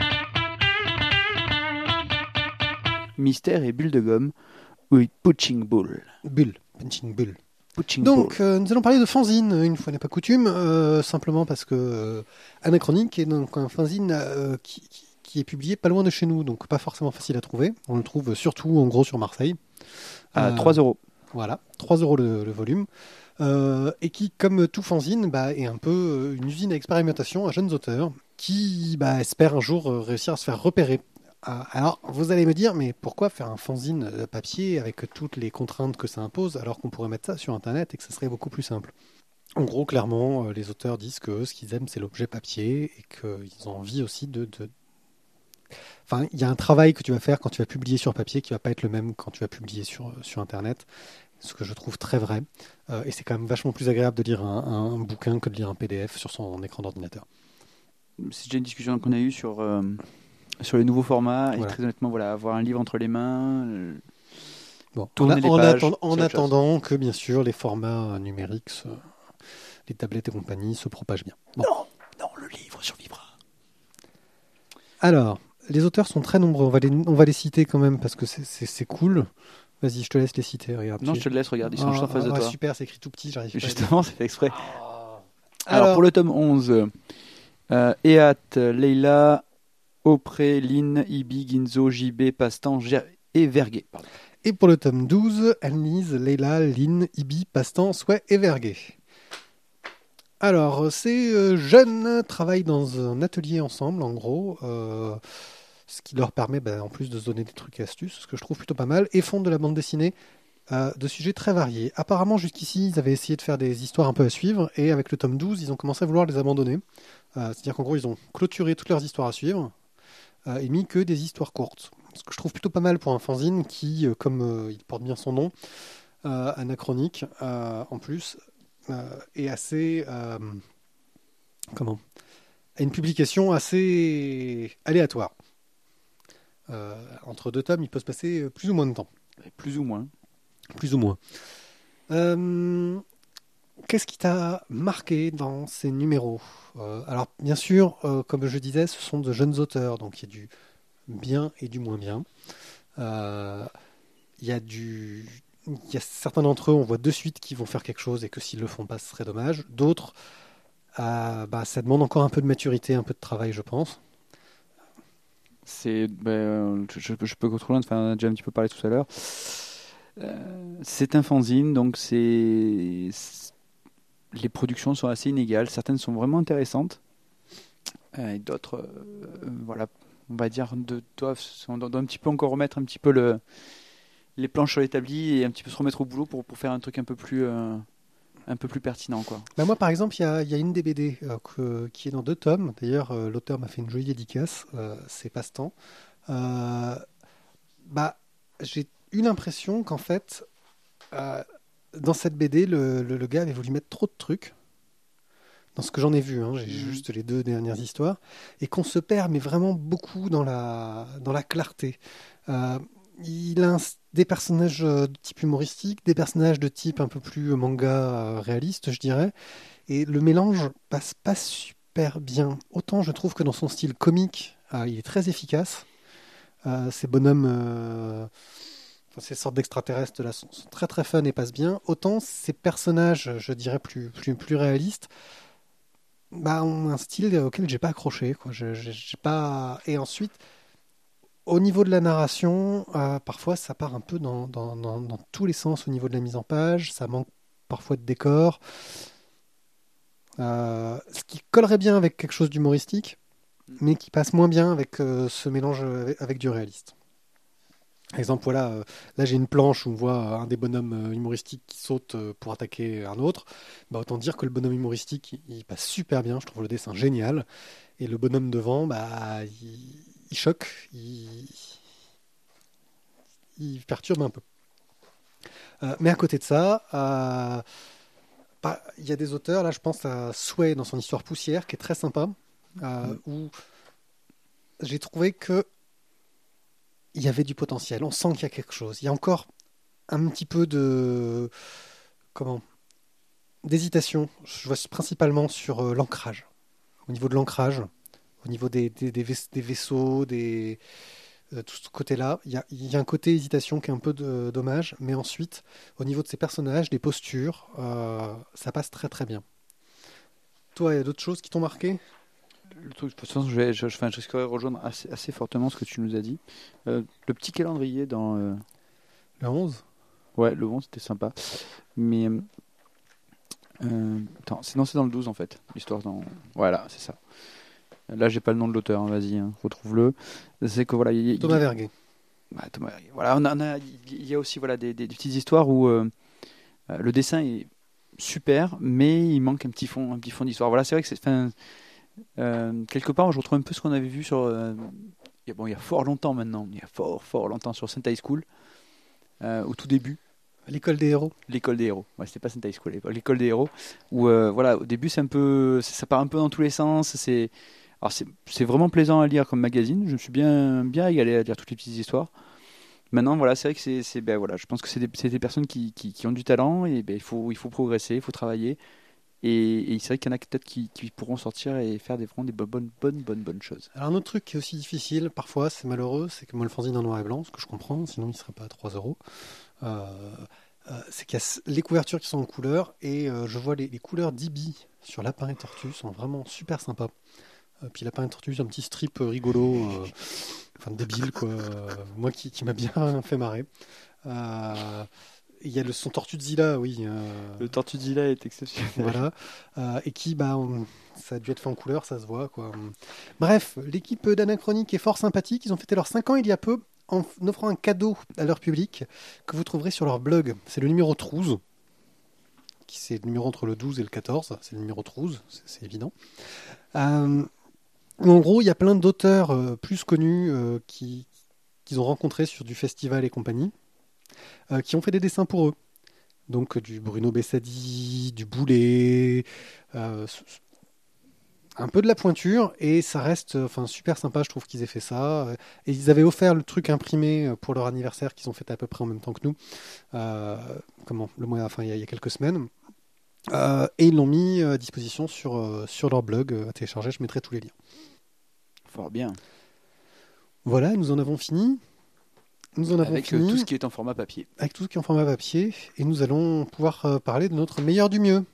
Mystère et bulle de gomme, oui, Punching Bull. bulle, punching bull. Punching Donc, Bull. euh, nous allons parler de fanzine, une fois n'est pas coutume, euh, simplement parce que euh, Anachronique est donc un fanzine euh, qui, qui, qui est publié pas loin de chez nous, donc pas forcément facile à trouver. On le trouve surtout en gros sur Marseille. À Euh, trois euros. Voilà, trois euros le, le volume. Euh, et qui, comme tout fanzine, bah, est un peu euh, une usine à expérimentation à jeunes auteurs qui bah, espèrent un jour euh, réussir à se faire repérer. Ah, alors, vous allez me dire, mais pourquoi faire un fanzine de papier avec toutes les contraintes que ça impose, alors qu'on pourrait mettre ça sur Internet et que ça serait beaucoup plus simple? En gros, clairement, euh, les auteurs disent que ce qu'ils aiment, c'est l'objet papier et qu'ils ont envie aussi de... de... Enfin, il y a un travail que tu vas faire quand tu vas publier sur papier qui va pas être le même quand tu vas publier sur, sur Internet, ce que je trouve très vrai. Euh, et c'est quand même vachement plus agréable de lire un, un- un bouquin que de lire un P D F sur son écran d'ordinateur. C'est déjà une discussion qu'on a eue sur, euh, sur les nouveaux formats. Et Voilà. très honnêtement, voilà, avoir un livre entre les mains. euh, Bon, en, Tourner a- les en pages, atten- en c'est autre attendant que, bien sûr, les formats numériques, se- les tablettes et compagnie, se propagent bien. Bon. Non, non, le livre survivra. Alors, les auteurs sont très nombreux. On va les, on va les citer quand même parce que c'est- c'est c'est cool. Vas-y, je te laisse les citer. Regarde. Non, Tu- je te le laisse regarder, ils sont Ah, juste en face de ah, toi. super, c'est écrit tout petit, j'arrive pas à lire. Justement, c'est fait exprès. Ah. Alors, pour le tome onze, euh, Eat, Leila, Aupré, Lynn, Ibi, Ginzo, J B, Pastan Ger- et Verguet. Pardon. Et pour le tome douze, Annelise, Leila, Lynn, Ibi, Pastan, Souhait et Verguet. Alors, ces euh, jeunes travaillent dans un atelier ensemble, en gros, euh, ce qui leur permet, ben, en plus de se donner des trucs et astuces, ce que je trouve plutôt pas mal, et font de la bande dessinée euh, de sujets très variés. Apparemment, jusqu'ici, ils avaient essayé de faire des histoires un peu à suivre, et avec le tome douze, ils ont commencé à vouloir les abandonner. Euh, C'est-à-dire qu'en gros, ils ont clôturé toutes leurs histoires à suivre, euh, et mis que des histoires courtes. Ce que je trouve plutôt pas mal pour un fanzine qui, euh, comme euh, il porte bien son nom, euh, anachronique, euh, en plus, euh, est assez... euh, comment a une publication assez aléatoire. Euh, entre deux tomes, il peut se passer plus ou moins de temps. Plus ou moins. plus ou moins. Euh, Qu'est-ce qui t'a marqué dans ces numéros? Euh, Alors, bien sûr, euh, comme je disais, ce sont de jeunes auteurs, donc il y a du bien et du moins bien. Euh, Il y a du... Il y a certains d'entre eux, on voit de suite qu'ils vont faire quelque chose et que s'ils le font pas, ce serait dommage. D'autres, euh, bah, ça demande encore un peu de maturité, un peu de travail, je pense. C'est, ben, je, je- je peux trop loin, enfin, on a déjà un petit peu parlé tout à l'heure. Euh, c'est un fanzine, donc c'est, c'est- les productions sont assez inégales. Certaines sont vraiment intéressantes, euh, et d'autres, euh, voilà, on va dire, de, doivent, on doit, doit un petit peu encore remettre un petit peu le, les planches sur l'établi et un petit peu se remettre au boulot pour, pour faire un truc un peu plus, euh, un peu plus pertinent, quoi. Bah, moi, par exemple, il y a, il y a une des B D euh, que- qui est dans deux tomes. D'ailleurs, euh, l'auteur m'a fait une jolie dédicace. Euh, c'est Passe-temps. Euh, Bah, j'ai eu l'impression qu'en fait, euh, dans cette B D, le, le- le gars avait voulu mettre trop de trucs. Dans ce que j'en ai vu, hein, j'ai Mhm. juste les deux dernières histoires, et qu'on se perd, mais vraiment beaucoup dans la, dans la clarté. Euh, il a un- des personnages euh, de type humoristique, des personnages de type un peu plus euh, manga euh, réaliste, je dirais, et le mélange passe pas super bien. Autant je trouve que dans son style comique, euh, il est très efficace. Euh, ces bonhommes, euh, enfin, ces sortes d'extraterrestres là sont, sont très très fun et passent bien. Autant ces personnages, je dirais plus plus plus réalistes, bah, ont un style auquel j'ai pas accroché, quoi. Je- je- j'ai pas. Et ensuite, au niveau de la narration, euh, parfois ça part un peu dans, dans, dans- dans tous les sens au niveau de la mise en page. Ça manque parfois de décor. Euh, ce qui collerait bien avec quelque chose d'humoristique, mais qui passe moins bien avec euh, ce mélange avec, avec du réaliste. Par exemple, voilà, euh, là j'ai une planche où on voit euh, un des bonhommes euh, humoristiques qui saute euh, pour attaquer un autre. Bah, autant dire que le bonhomme humoristique, il, il passe super bien. Je trouve le dessin génial. Et le bonhomme devant, bah, il, il choque, il, il perturbe un peu. Euh, mais à côté de ça, euh, bah, il y a des auteurs, là je pense à Sway dans son histoire Poussière, qui est très sympa, euh, Mm. où j'ai trouvé que il y avait du potentiel. On sent qu'il y a quelque chose. Il y a encore un petit peu de comment d'hésitation. Je vois principalement sur euh, l'ancrage. Au niveau de l'ancrage, au niveau des, des, des vais- des vaisseaux, des, euh, tout ce côté-là, il y a, il y a un côté hésitation qui est un peu de- dommage, mais ensuite, au niveau de ces personnages, des postures, euh, ça passe très très bien. Toi, il y a d'autres choses qui t'ont marqué? Le truc, de toute façon, je, vais, je, je, enfin, je risquerais de rejoindre assez, assez fortement ce que tu nous as dit. Euh, le petit calendrier dans. euh, Le onze? Ouais, le onze, c'était sympa. Mais. Euh, attends, c'est, non, c'est dans le douze en fait. L'histoire dans. Voilà, c'est ça. Là, j'ai pas le nom de l'auteur, hein, vas-y, hein, retrouve-le. C'est que voilà, il y, Thomas il- Verguet. bah, Thomas, voilà, on a, on a- il y a aussi voilà, des, des- des petites histoires où euh, euh, le dessin est super, mais il manque un petit fond, un petit fond d'histoire. Voilà, c'est vrai que c'est. Enfin, euh, quelque part, je retrouve un peu ce qu'on avait vu sur. euh, il y a, bon, il y a fort longtemps maintenant, il y a fort, fort longtemps sur Sentai School, euh, au tout début. L'école des héros. L'école des héros. Ouais, c'était pas Sentai School à l'époque. L'école des héros. Où euh, voilà, au début c'est un peu, ça, ça part un peu dans tous les sens. C'est, alors c'est, c'est vraiment plaisant à lire comme magazine. Je me suis bien, bien régalé à lire toutes les petites histoires. Maintenant, voilà, c'est vrai que c'est, c'est ben voilà, je pense que c'est des, c'est des personnes qui, qui, qui ont du talent et ben il faut, il faut progresser, il faut travailler. Et, et c'est vrai qu'il y en a peut-être qui, qui pourront sortir et faire des vraiment des bonnes, bonnes, bonnes, bonnes, bonnes choses. Alors, un autre truc qui est aussi difficile, parfois, c'est malheureux, c'est que moi, le fanzine en noir et blanc, ce que je comprends, sinon il ne serait pas à trois euros, euh, euh, c'est qu'il y a s- les couvertures qui sont en couleur, et euh, je vois les, les couleurs d'Ibi sur Lapin et Tortue sont vraiment super sympas. Euh, puis Lapin et Tortue, c'est un petit strip euh, rigolo, euh, enfin débile, quoi. Euh, moi qui, qui m'a bien fait marrer. Euh, Il y a le son Tortuzilla, oui. euh, Le Tortuzilla est exceptionnel. voilà. Euh, et qui, bah, on- ça a dû être fait en couleur, ça se voit, quoi. Bref, l'équipe d'Anachronique est fort sympathique. Ils ont fêté leurs cinq ans il y a peu en f- offrant un cadeau à leur public que vous trouverez sur leur blog. C'est le numéro douze, qui c'est le numéro entre le douze et le quatorze. C'est le numéro douze, c'est c'est évident. Euh, En gros, il y a plein d'auteurs euh, plus connus euh, qui qu'ils ont rencontrés sur du festival et compagnie, euh, qui ont fait des dessins pour eux. Donc euh, du Bruno Bessadi, du Boulet, euh, un peu de la pointure et ça reste enfin super sympa, je trouve qu'ils aient fait ça. Et ils avaient offert le truc imprimé pour leur anniversaire qu'ils ont fait à peu près en même temps que nous. Euh, comment le mois, enfin il y, a, il y a quelques semaines. Euh, et ils l'ont mis à disposition sur euh, sur leur blog euh, à télécharger. Je mettrai tous les liens. Fort bien. Voilà, nous en avons fini. Nous en avons Avec euh, fini tout ce qui est en format papier. avec tout ce qui est en format papier et nous allons pouvoir euh, parler de notre meilleur du mieux.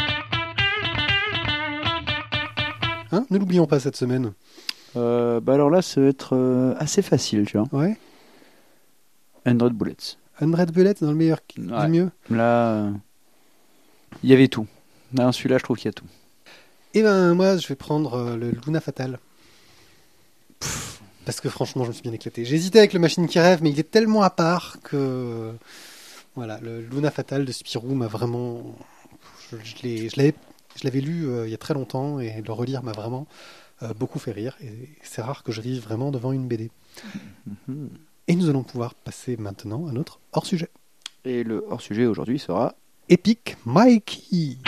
Hein, ne l'oublions pas cette semaine. Euh, bah alors là, ça va être euh, assez facile, tu vois. Ouais. Android Bullets. cent Bullets dans le meilleur Ouais. du mieux. Là, euh, il y avait tout. Dans celui-là, je trouve qu'il y a tout. Et ben moi, je vais prendre euh, le Luna Fatal. Pff, parce que franchement, je me suis bien éclaté. J'ai hésité avec le Machine qui rêve, mais il est tellement à part que voilà, le Luna Fatal de Spirou m'a vraiment. Je, je l'ai, je l'avais, je l'avais lu euh, il y a très longtemps et le relire m'a vraiment euh, beaucoup fait rire. Et c'est rare que je rise vraiment devant une B D. Mhm. Et nous allons pouvoir passer maintenant à notre hors-sujet. Et le hors-sujet aujourd'hui sera Epic Mikey.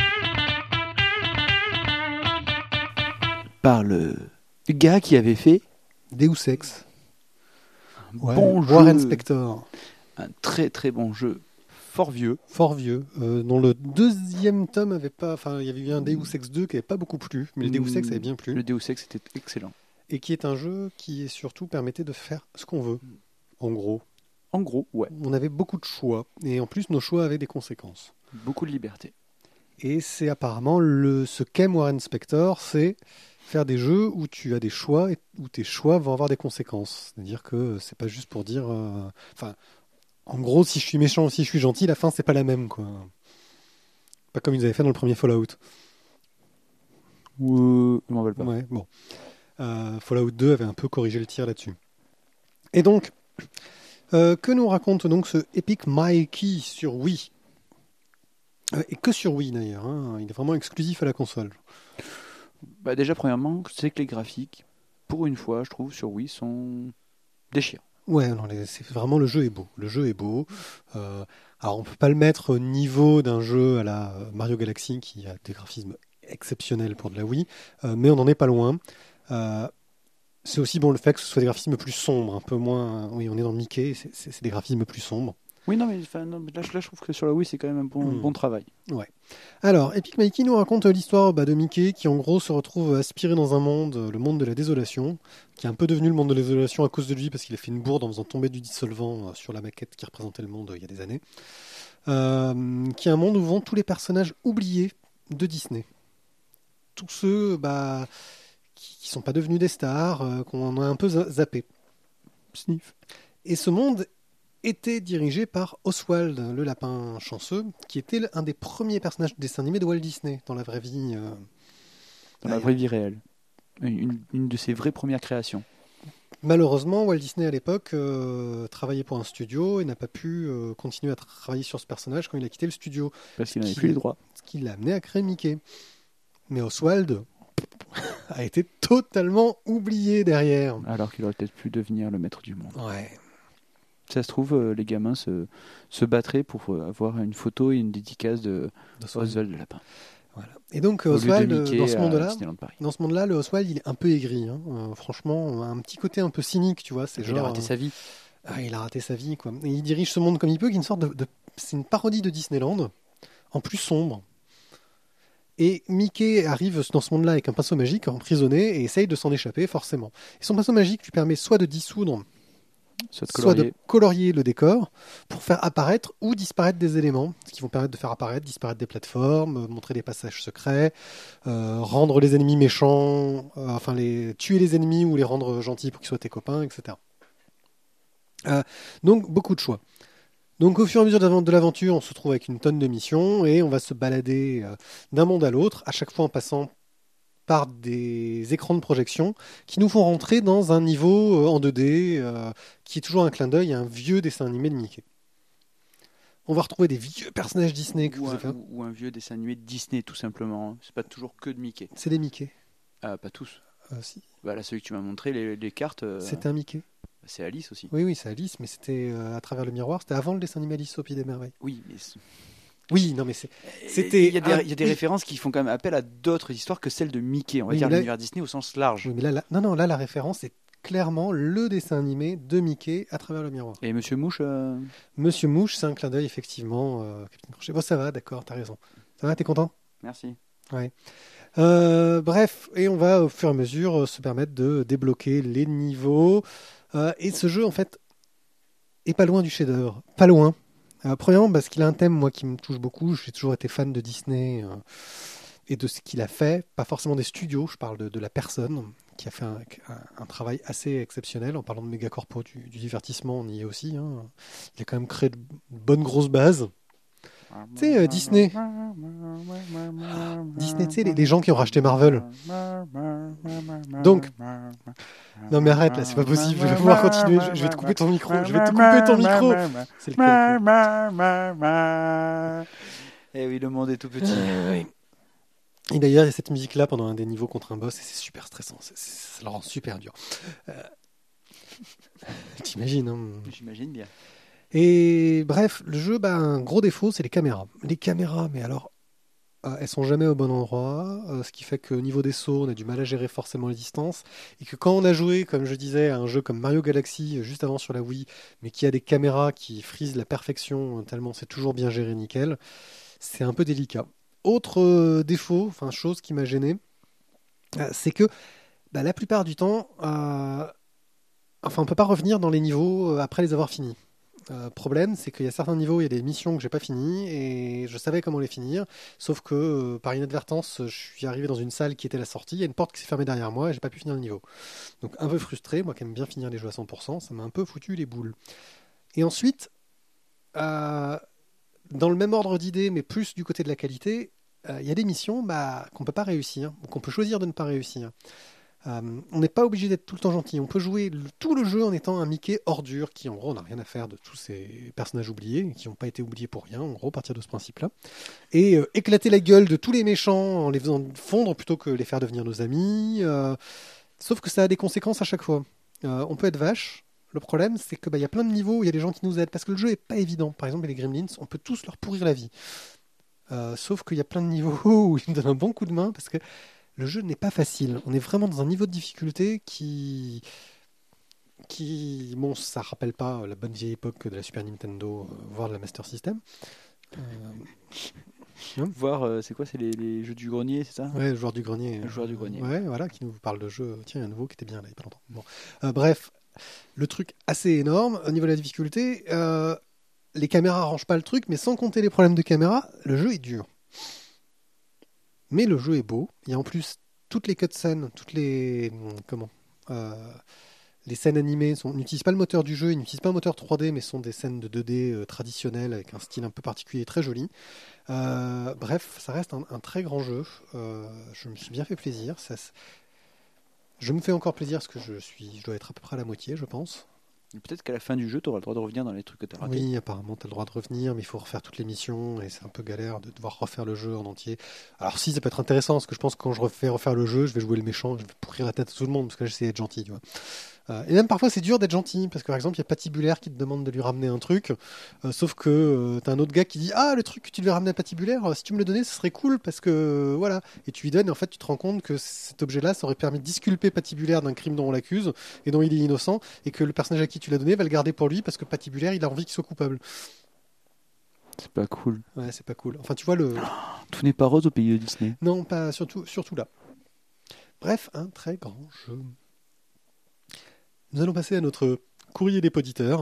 par le gars qui avait fait Deus Ex. un Ouais, bon Warren jeu, Spector. un très très bon jeu, fort vieux. Fort vieux, euh, dont le deuxième tome avait pas, enfin il y avait eu un Deus Ex deux qui avait pas beaucoup plu, mais le Deus Ex avait bien plu, Le Deus Ex était excellent. et qui est un jeu qui est surtout permettait de faire ce qu'on veut. En gros, En gros, ouais, on avait beaucoup de choix, et en plus nos choix avaient des conséquences. beaucoup de liberté. Et c'est apparemment le ce qu'aime Warren Spector, c'est faire des jeux où tu as des choix et où tes choix vont avoir des conséquences. C'est-à-dire que c'est pas juste pour dire, euh, enfin, en gros, si je suis méchant ou si je suis gentil, la fin c'est pas la même, quoi. Pas comme ils avaient fait dans le premier Fallout. Euh, je m'en rappelle pas. Ouais, bon. Euh, Fallout deux avait un peu corrigé le tir là-dessus. Et donc, euh, que nous raconte donc ce Epic Mikey sur Wii? Euh, Et que sur Wii d'ailleurs, hein. Il est vraiment exclusif à la console. Bah déjà, premièrement, c'est que les graphiques, pour une fois, je trouve, sur Wii, sont déchirants. Ouais, non, les- c'est vraiment le jeu est beau. Le jeu est beau. Euh, alors on peut pas le mettre au niveau d'un jeu à la euh, Mario Galaxy qui a des graphismes exceptionnels pour de la Wii, euh, mais on n'en est pas loin. Euh, c'est aussi bon le fait que ce soit des graphismes plus sombres, un peu moins. Oui, on est dans Mickey, c'est- c'est c'est des graphismes plus sombres. Oui, non, mais, enfin, non, mais là, je là, je trouve que sur la Wii, c'est quand même un bon, Mm. bon travail. Alors, Epic Mikey nous raconte l'histoire bah, de Mickey qui en gros se retrouve aspiré dans un monde, euh, le monde de la désolation, qui est un peu devenu le monde de la désolation à cause de lui parce qu'il a fait une bourde en faisant tomber du dissolvant euh, sur la maquette qui représentait le monde euh, il y a des années. Euh, qui est un monde où vont tous les personnages oubliés de Disney. Tous ceux bah, qui, qui sont pas devenus des stars, euh, qu'on a un peu za- zappé. Sniff. Et ce monde était dirigé par Oswald, le lapin chanceux, qui était un des premiers personnages de dessin animé de Walt Disney dans la vraie vie. euh. Dans la Ouais. vraie vie réelle. Une, une de ses vraies premières créations. Malheureusement, Walt Disney à l'époque euh, travaillait pour un studio et n'a pas pu euh, continuer à travailler sur ce personnage quand il a quitté le studio, Parce qu'il n'avait Qui- plus les droits. ce qui l'a amené à créer Mickey. Mais Oswald a été totalement oublié derrière. Alors qu'il aurait peut-être pu devenir le maître du monde. Ouais. Ça se trouve, euh, les gamins se, se battraient pour euh, avoir une photo et une dédicace de Oswald le lapin. Voilà. Et donc Au lieu de Oswald, Mickey dans ce à monde-là, Disneyland Paris. dans ce monde-là, le Oswald, il est un peu aigri. Hein. Euh, franchement, un petit côté un peu cynique, tu vois. C'est Il genre, a raté euh, sa vie. ah, il a raté sa vie, quoi. Et il dirige ce monde comme il peut, qui est une sorte de, de- c'est une parodie de Disneyland, en plus sombre. Et Mickey arrive dans ce monde-là avec un pinceau magique, emprisonné, et essaye de s'en échapper, forcément. Et son pinceau magique lui permet soit de dissoudre, Soit de soit colorier. de colorier le décor, pour faire apparaître ou disparaître des éléments, ce qui vont permettre de faire apparaître, disparaître des plateformes, euh, montrer des passages secrets, euh, rendre les ennemis méchants, euh, enfin les tuer les ennemis ou les rendre gentils pour qu'ils soient tes copains, et cetera. Euh, donc beaucoup de choix. Donc au fur et à mesure de l'aventure, on se trouve avec une tonne de missions et on va se balader euh, d'un monde à l'autre, à chaque fois en passant par des écrans de projection qui nous font rentrer dans un niveau euh, en deux D euh, qui est toujours un clin d'œil à un vieux dessin animé de Mickey. On va retrouver des vieux personnages Disney que Ou vous un, avez fait. ou- ou un vieux dessin animé de Disney, tout simplement. C'est pas toujours que de Mickey. C'est des Mickey. Ah, pas tous. Euh, si. Bah, là, celui que tu m'as montré, les, les cartes, euh, C'était un Mickey. c'est Alice aussi. Oui, oui, c'est Alice, mais c'était euh, à travers le miroir. C'était avant le dessin animé Alice au Pays des Merveilles. Oui, mais c'est- Oui, non mais c'est, Et c'était. Il y a des, un- il y a des oui. références qui font quand même appel à d'autres histoires que celles de Mickey. On va Oui, dire mais là- l'univers Disney au sens large. Oui, mais là, là- non, non, là la référence est clairement le dessin animé de Mickey à travers le miroir. Et Monsieur Mouche, euh, Monsieur Mouche, c'est un clin d'œil effectivement. Euh, Capitaine Crochet. Bon, ça va, d'accord, t'as raison. Ça va, t'es content? merci. Euh, bref, et on va au fur et à mesure euh, se permettre de débloquer les niveaux. Euh, et ce jeu, en fait, est pas loin du chef-d'œuvre. Pas loin. Euh, premièrement, parce qu'il a un thème, moi, qui me touche beaucoup. J'ai toujours été fan de Disney euh, et de ce qu'il a fait. Pas forcément des studios, je parle de, de la personne qui a fait un, un- un travail assez exceptionnel. En parlant de mégacorpo du, du divertissement, on y est aussi. Hein. Il a quand même créé de bonnes grosses bases. Tu sais, euh, Disney. Disney, tu sais, les, les gens qui ont racheté Marvel. Donc, non mais arrête là, c'est pas possible, je vais pouvoir continuer, je, je vais te couper ton micro, je vais te couper ton micro. C'est lequel? Eh oui, le monde est tout petit. Et d'ailleurs, il y a cette musique là pendant un des niveaux contre un boss et c'est super stressant, c'est- c'est- ça le rend super dur. Euh... T'imagines, hein. J'imagine bien. Et bref, le jeu, bah, un gros défaut, c'est les caméras. Les caméras, mais alors, euh, elles sont jamais au bon endroit, euh, ce qui fait qu'au niveau des sauts, on a du mal à gérer forcément les distances, et que quand on a joué, comme je disais, à un jeu comme Mario Galaxy, euh, juste avant sur la Wii, mais qui a des caméras qui frisent la perfection, euh, tellement c'est toujours bien géré nickel, c'est un peu délicat. Autre euh, défaut, enfin chose qui m'a gêné, euh, c'est que bah, la plupart du temps, euh, enfin on peut pas revenir dans les niveaux euh, après les avoir finis. Euh, problème, c'est qu'il y a certains niveaux, il y a des missions que j'ai pas finies et je savais comment les finir, sauf que euh, par inadvertance, je suis arrivé dans une salle qui était la sortie, il y a une porte qui s'est fermée derrière moi et j'ai pas pu finir le niveau. Donc un peu frustré, moi qui aime bien finir les jeux à cent pour cent, ça m'a un peu foutu les boules. Et ensuite, euh, dans le même ordre d'idées, mais plus du côté de la qualité, euh, il y a des missions bah, qu'on peut pas réussir, ou qu'on peut choisir de ne pas réussir. Euh, on n'est pas obligé d'être tout le temps gentil. On peut jouer le- tout le jeu en étant un Mickey ordure qui, en gros, n'a rien à faire de tous ces personnages oubliés, qui n'ont pas été oubliés pour rien, en gros, à partir de ce principe-là. Et euh, éclater la gueule de tous les méchants en les faisant fondre plutôt que les faire devenir nos amis. euh, sauf que ça a des conséquences à chaque fois. Euh, on peut être vache. Le problème, c'est que bah, y a plein de niveaux où il y a des gens qui nous aident, parce que le jeu est pas évident. Par exemple, les Gremlins, on peut tous leur pourrir la vie. Euh, sauf qu'il y a plein de niveaux où ils nous donnent un bon coup de main, parce que le jeu n'est pas facile. On est vraiment dans un niveau de difficulté qui, qui, bon, ça rappelle pas la bonne vieille époque de la Super Nintendo, euh, voire de la Master System. Euh, Voir, euh, c'est quoi? C'est les, les jeux du grenier, c'est ça? ouais, le joueur du grenier. Le joueur du grenier. Ouais, voilà, qui nous parle de jeu. Tiens, il y a un nouveau qui était bien là, il y a pas longtemps. Bon. Euh, bref, le truc assez énorme au niveau de la difficulté. Euh, les caméras arrangent pas le truc, mais sans compter les problèmes de caméra, le jeu est dur. Mais le jeu est beau. Il y a en plus toutes les cutscenes, toutes les comment euh, les scènes animées sont, n'utilisent pas le moteur du jeu, ils n'utilisent pas un moteur trois D, mais sont des scènes de deux D euh, traditionnelles avec un style un peu particulier, très joli. Euh, bref, ça reste un, un très grand jeu. Euh, je me suis bien fait plaisir. Ça, je me fais encore plaisir parce que je suis, je dois être à peu près à la moitié, je pense. Et peut-être qu'à la fin du jeu, tu auras le droit de revenir dans les trucs que tu as ratés. Oui, apparemment, tu as le droit de revenir, mais il faut refaire toutes les missions et c'est un peu galère de devoir refaire le jeu en entier. Alors, si, ça peut être intéressant parce que je pense que quand je refais refaire le jeu, je vais jouer le méchant, je vais pourrir la tête à tout le monde parce que là, j'essaie d'être gentil, tu vois. Euh, et même parfois, c'est dur d'être gentil parce que, par exemple, il y a Patibulaire qui te demande de lui ramener un truc, euh, sauf que euh, t'as un autre gars qui dit ah, le truc que tu devais ramener à Patibulaire, euh, si tu me le donnais, ce serait cool parce que euh, voilà. Et tu lui donnes, et en fait, tu te rends compte que cet objet-là, ça aurait permis de disculper Patibulaire d'un crime dont on l'accuse et dont il est innocent, et que le personnage à qui tu l'as donné va le garder pour lui parce que Patibulaire, il a envie qu'il soit coupable. C'est pas cool. Ouais, c'est pas cool. Enfin, tu vois le. Tout n'est pas rose au pays de Disney. Non, pas surtout, surtout là. Bref, un très grand jeu. Nous allons passer à notre courrier des poditeurs.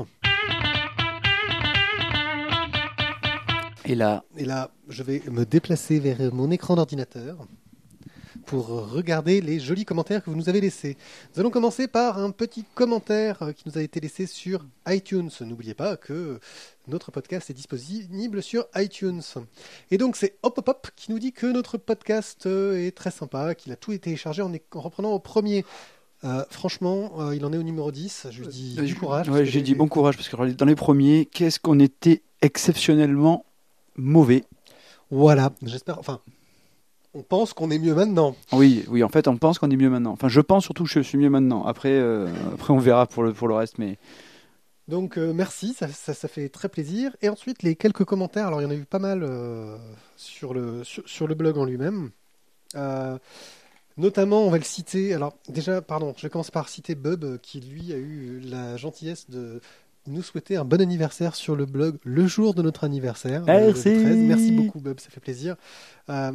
Et là, Et là, je vais me déplacer vers mon écran d'ordinateur pour regarder les jolis commentaires que vous nous avez laissés. Nous allons commencer par un petit commentaire qui nous a été laissé sur iTunes. N'oubliez pas que notre podcast est disponible sur iTunes. Et donc c'est Hop Hop Hop qui nous dit que notre podcast est très sympa, qu'il a tout été téléchargé en, en reprenant au premier. Euh, franchement, euh, il en est au numéro dix. Je lui dis Euh, du courage. ouais, parce que j'ai les- dit bon courage parce que dans les premiers, qu'est-ce qu'on était exceptionnellement mauvais. Voilà, j'espère. Enfin, on pense qu'on est mieux maintenant. Oui, oui, en fait, on pense qu'on est mieux maintenant. Enfin, je pense surtout que je suis mieux maintenant. Après, euh, après on verra pour le, pour le reste, mais Donc euh, merci, ça, ça, ça fait très plaisir. Et ensuite, les quelques commentaires. Alors, il y en a eu pas mal euh, sur le, sur, sur le blog en lui-même. Euh, notamment, on va le citer. Alors, déjà, pardon, je commence par citer Bub, euh, qui lui a eu la gentillesse de nous souhaiter un bon anniversaire sur le blog le jour de notre anniversaire. euh, Merci. le treize. Merci beaucoup, Bub, ça fait plaisir. Euh,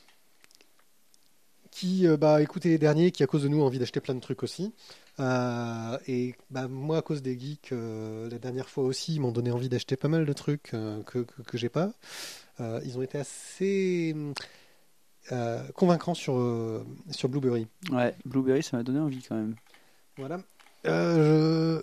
qui euh, bah, écoutait les derniers, qui à cause de nous a envie d'acheter plein de trucs aussi. Euh, et bah, moi, à cause des geeks, euh, la dernière fois aussi, ils m'ont donné envie d'acheter pas mal de trucs euh, que, que, que j'ai pas. Euh, ils ont été assez euh, convaincants sur, euh, sur Blueberry. Ouais, Blueberry, ça m'a donné envie quand même. Voilà. Euh,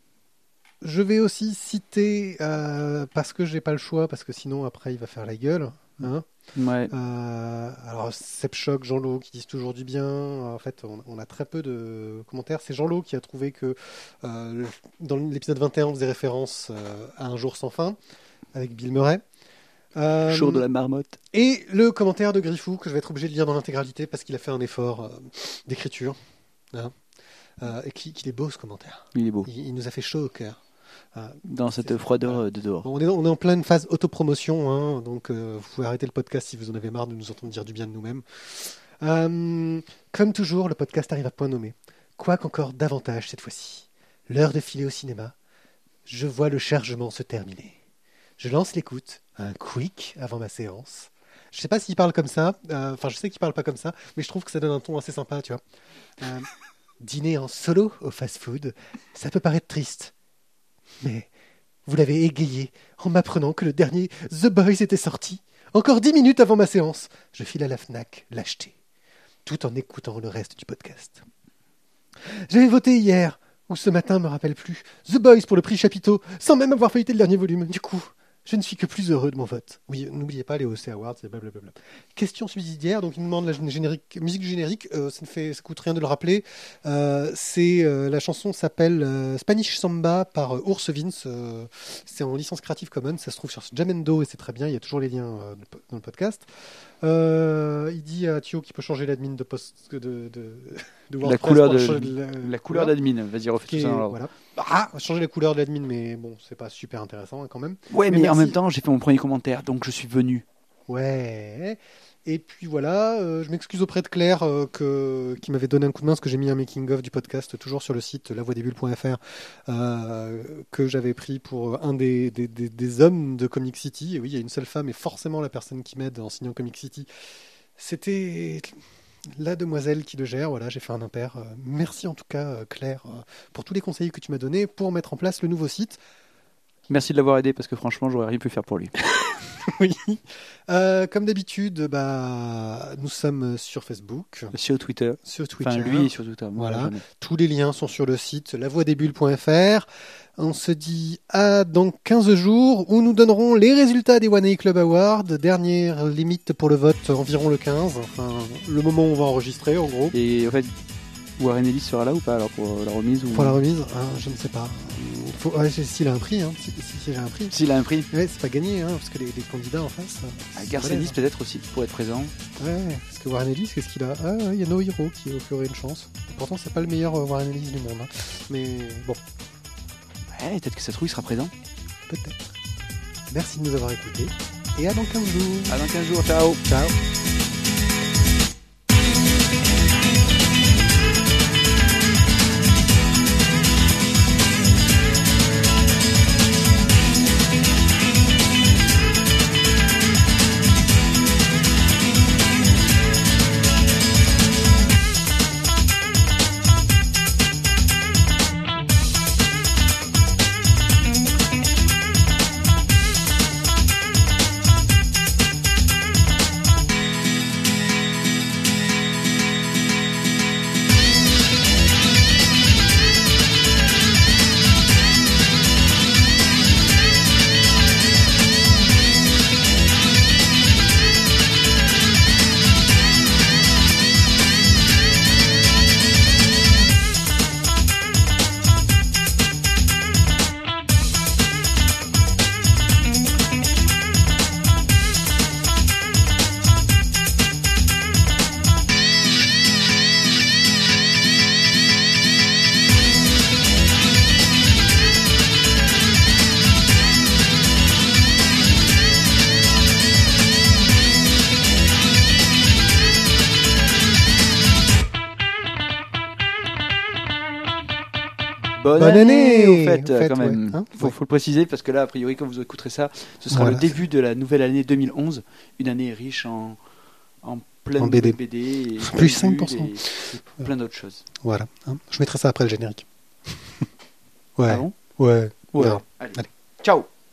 je, je vais aussi citer, euh, parce que j'ai pas le choix, parce que sinon après il va faire la gueule. Hein. Ouais. Euh, alors, Sepchoc, Jean-Lo qui disent toujours du bien. En fait, on, on a très peu de commentaires. C'est Jean-Lo qui a trouvé que euh, dans l'épisode vingt et un, on faisait référence euh, à Un jour sans fin avec Bill Murray. Euh, Jour de la marmotte. Et le commentaire de Griffou que je vais être obligé de lire dans l'intégralité parce qu'il a fait un effort euh, d'écriture. Hein, euh, et qu'il qu'il est beau ce commentaire. Il est beau. Il, il nous a fait chaud au cœur. Euh, Dans cette c'est- froideur voilà. euh, de dehors. Bon, on, est, on est en pleine phase autopromotion, hein, donc euh, vous pouvez arrêter le podcast si vous en avez marre de nous entendre dire du bien de nous-mêmes. Euh, comme toujours, le podcast arrive à point nommé. Quoique encore davantage cette fois-ci. L'heure de filer au cinéma. Je vois le chargement se terminer. Je lance l'écoute, un quick avant ma séance. Je sais pas s'il parle comme ça, euh, enfin je sais qu'il parle pas comme ça, mais je trouve que ça donne un ton assez sympa, tu vois. Euh, dîner en solo au fast-food, ça peut paraître triste. Mais vous l'avez égayé en m'apprenant que le dernier The Boys était sorti. Encore dix minutes avant ma séance. Je file à la Fnac l'acheter, tout en écoutant le reste du podcast. J'avais voté hier, ou ce matin, me rappelle plus, The Boys pour le prix Chapiteau, sans même avoir feuilleté le dernier volume. Du coup, je ne suis que plus heureux de mon vote. Oui, n'oubliez pas les O C Awards, et blablabla. Question subsidiaire, donc il me demande la générique, musique générique, euh, ça ne fait, ça coûte rien de le rappeler. Euh, c'est euh, la chanson s'appelle euh, Spanish Samba par euh, Urs Vince. Euh, c'est en licence Creative Commons, ça se trouve sur Jamendo et c'est très bien. Il y a toujours les liens euh, dans le podcast. Euh, il dit à Thio qu'il peut changer l'admin de post de, de, de WordPress La couleur pour de changer la, la couleur d'admin. Vas-y, refais qui tout est- ça. dans l'ordre. voilà. Ah, changer la couleur de l'admin, mais bon, c'est pas super intéressant hein, quand même. Ouais, Mais mais, en merci. même temps, j'ai fait mon premier commentaire, donc je suis venu. Ouais. Et puis voilà, euh, je m'excuse auprès de Claire euh, que, qui m'avait donné un coup de main parce que j'ai mis un making-of du podcast toujours sur le site la voix des bulles point f r euh, que j'avais pris pour un des, des, des, des hommes de Comic City. Et oui, il y a une seule femme et forcément la personne qui m'aide en signant Comic City. C'était la demoiselle qui le gère. Voilà, j'ai fait un impair. Euh, merci en tout cas, euh, Claire, euh, pour tous les conseils que tu m'as donnés pour mettre en place le nouveau site. Merci de l'avoir aidé parce que franchement, j'aurais rien pu faire pour lui. Oui. Euh, comme d'habitude, bah, nous sommes sur Facebook, Sur Twitter. sur Twitter. Enfin, lui sur Twitter. Moi, Voilà. jamais. Tous les liens sont sur le site la voix des bulles point f r. On se dit à dans quinze jours où nous donnerons les résultats des One A Club Awards. Dernière limite pour le vote environ le quinze. Enfin, le moment où on va enregistrer en gros. Et en fait, Warren Ellis sera là ou pas alors pour la remise ou... Pour la remise, hein, je ne sais pas. Faut... Ouais, c'est- s'il a un prix, hein. Si, si- si j'ai un prix. S'il a un prix. Ouais, c'est pas gagné, hein, parce que les, les candidats en face. euh, À c'est Garth balèze, Ennis hein. peut-être aussi pour être présent. Ouais, parce que Warren Ellis, qu'est-ce qu'il a? Ah, ouais, il y a No Hero qui aurait une chance. Pourtant, c'est pas le meilleur euh, Warren Ellis du monde. hein. Mais bon, Ouais, peut-être que ça se trouve, il sera présent. peut-être. Merci de nous avoir écoutés. Et à dans quinze jours. À dans quinze jours, ciao. Ciao. bonne, Bonne année, année, au fait, au fait, quand même. ouais, hein, faut, ouais. faut le préciser parce que là, a priori, quand vous écouterez ça, ce sera Voilà. le début de la nouvelle année deux mille onze, une année riche en, en plein En de B D. B D et Plus plein de cinq pour cent. bulles et, et plein d'autres choses. Voilà. hein. Je mettrai ça après le générique. ouais. Ah bon ouais. on Ouais. verra. Allez. Allez. Ciao.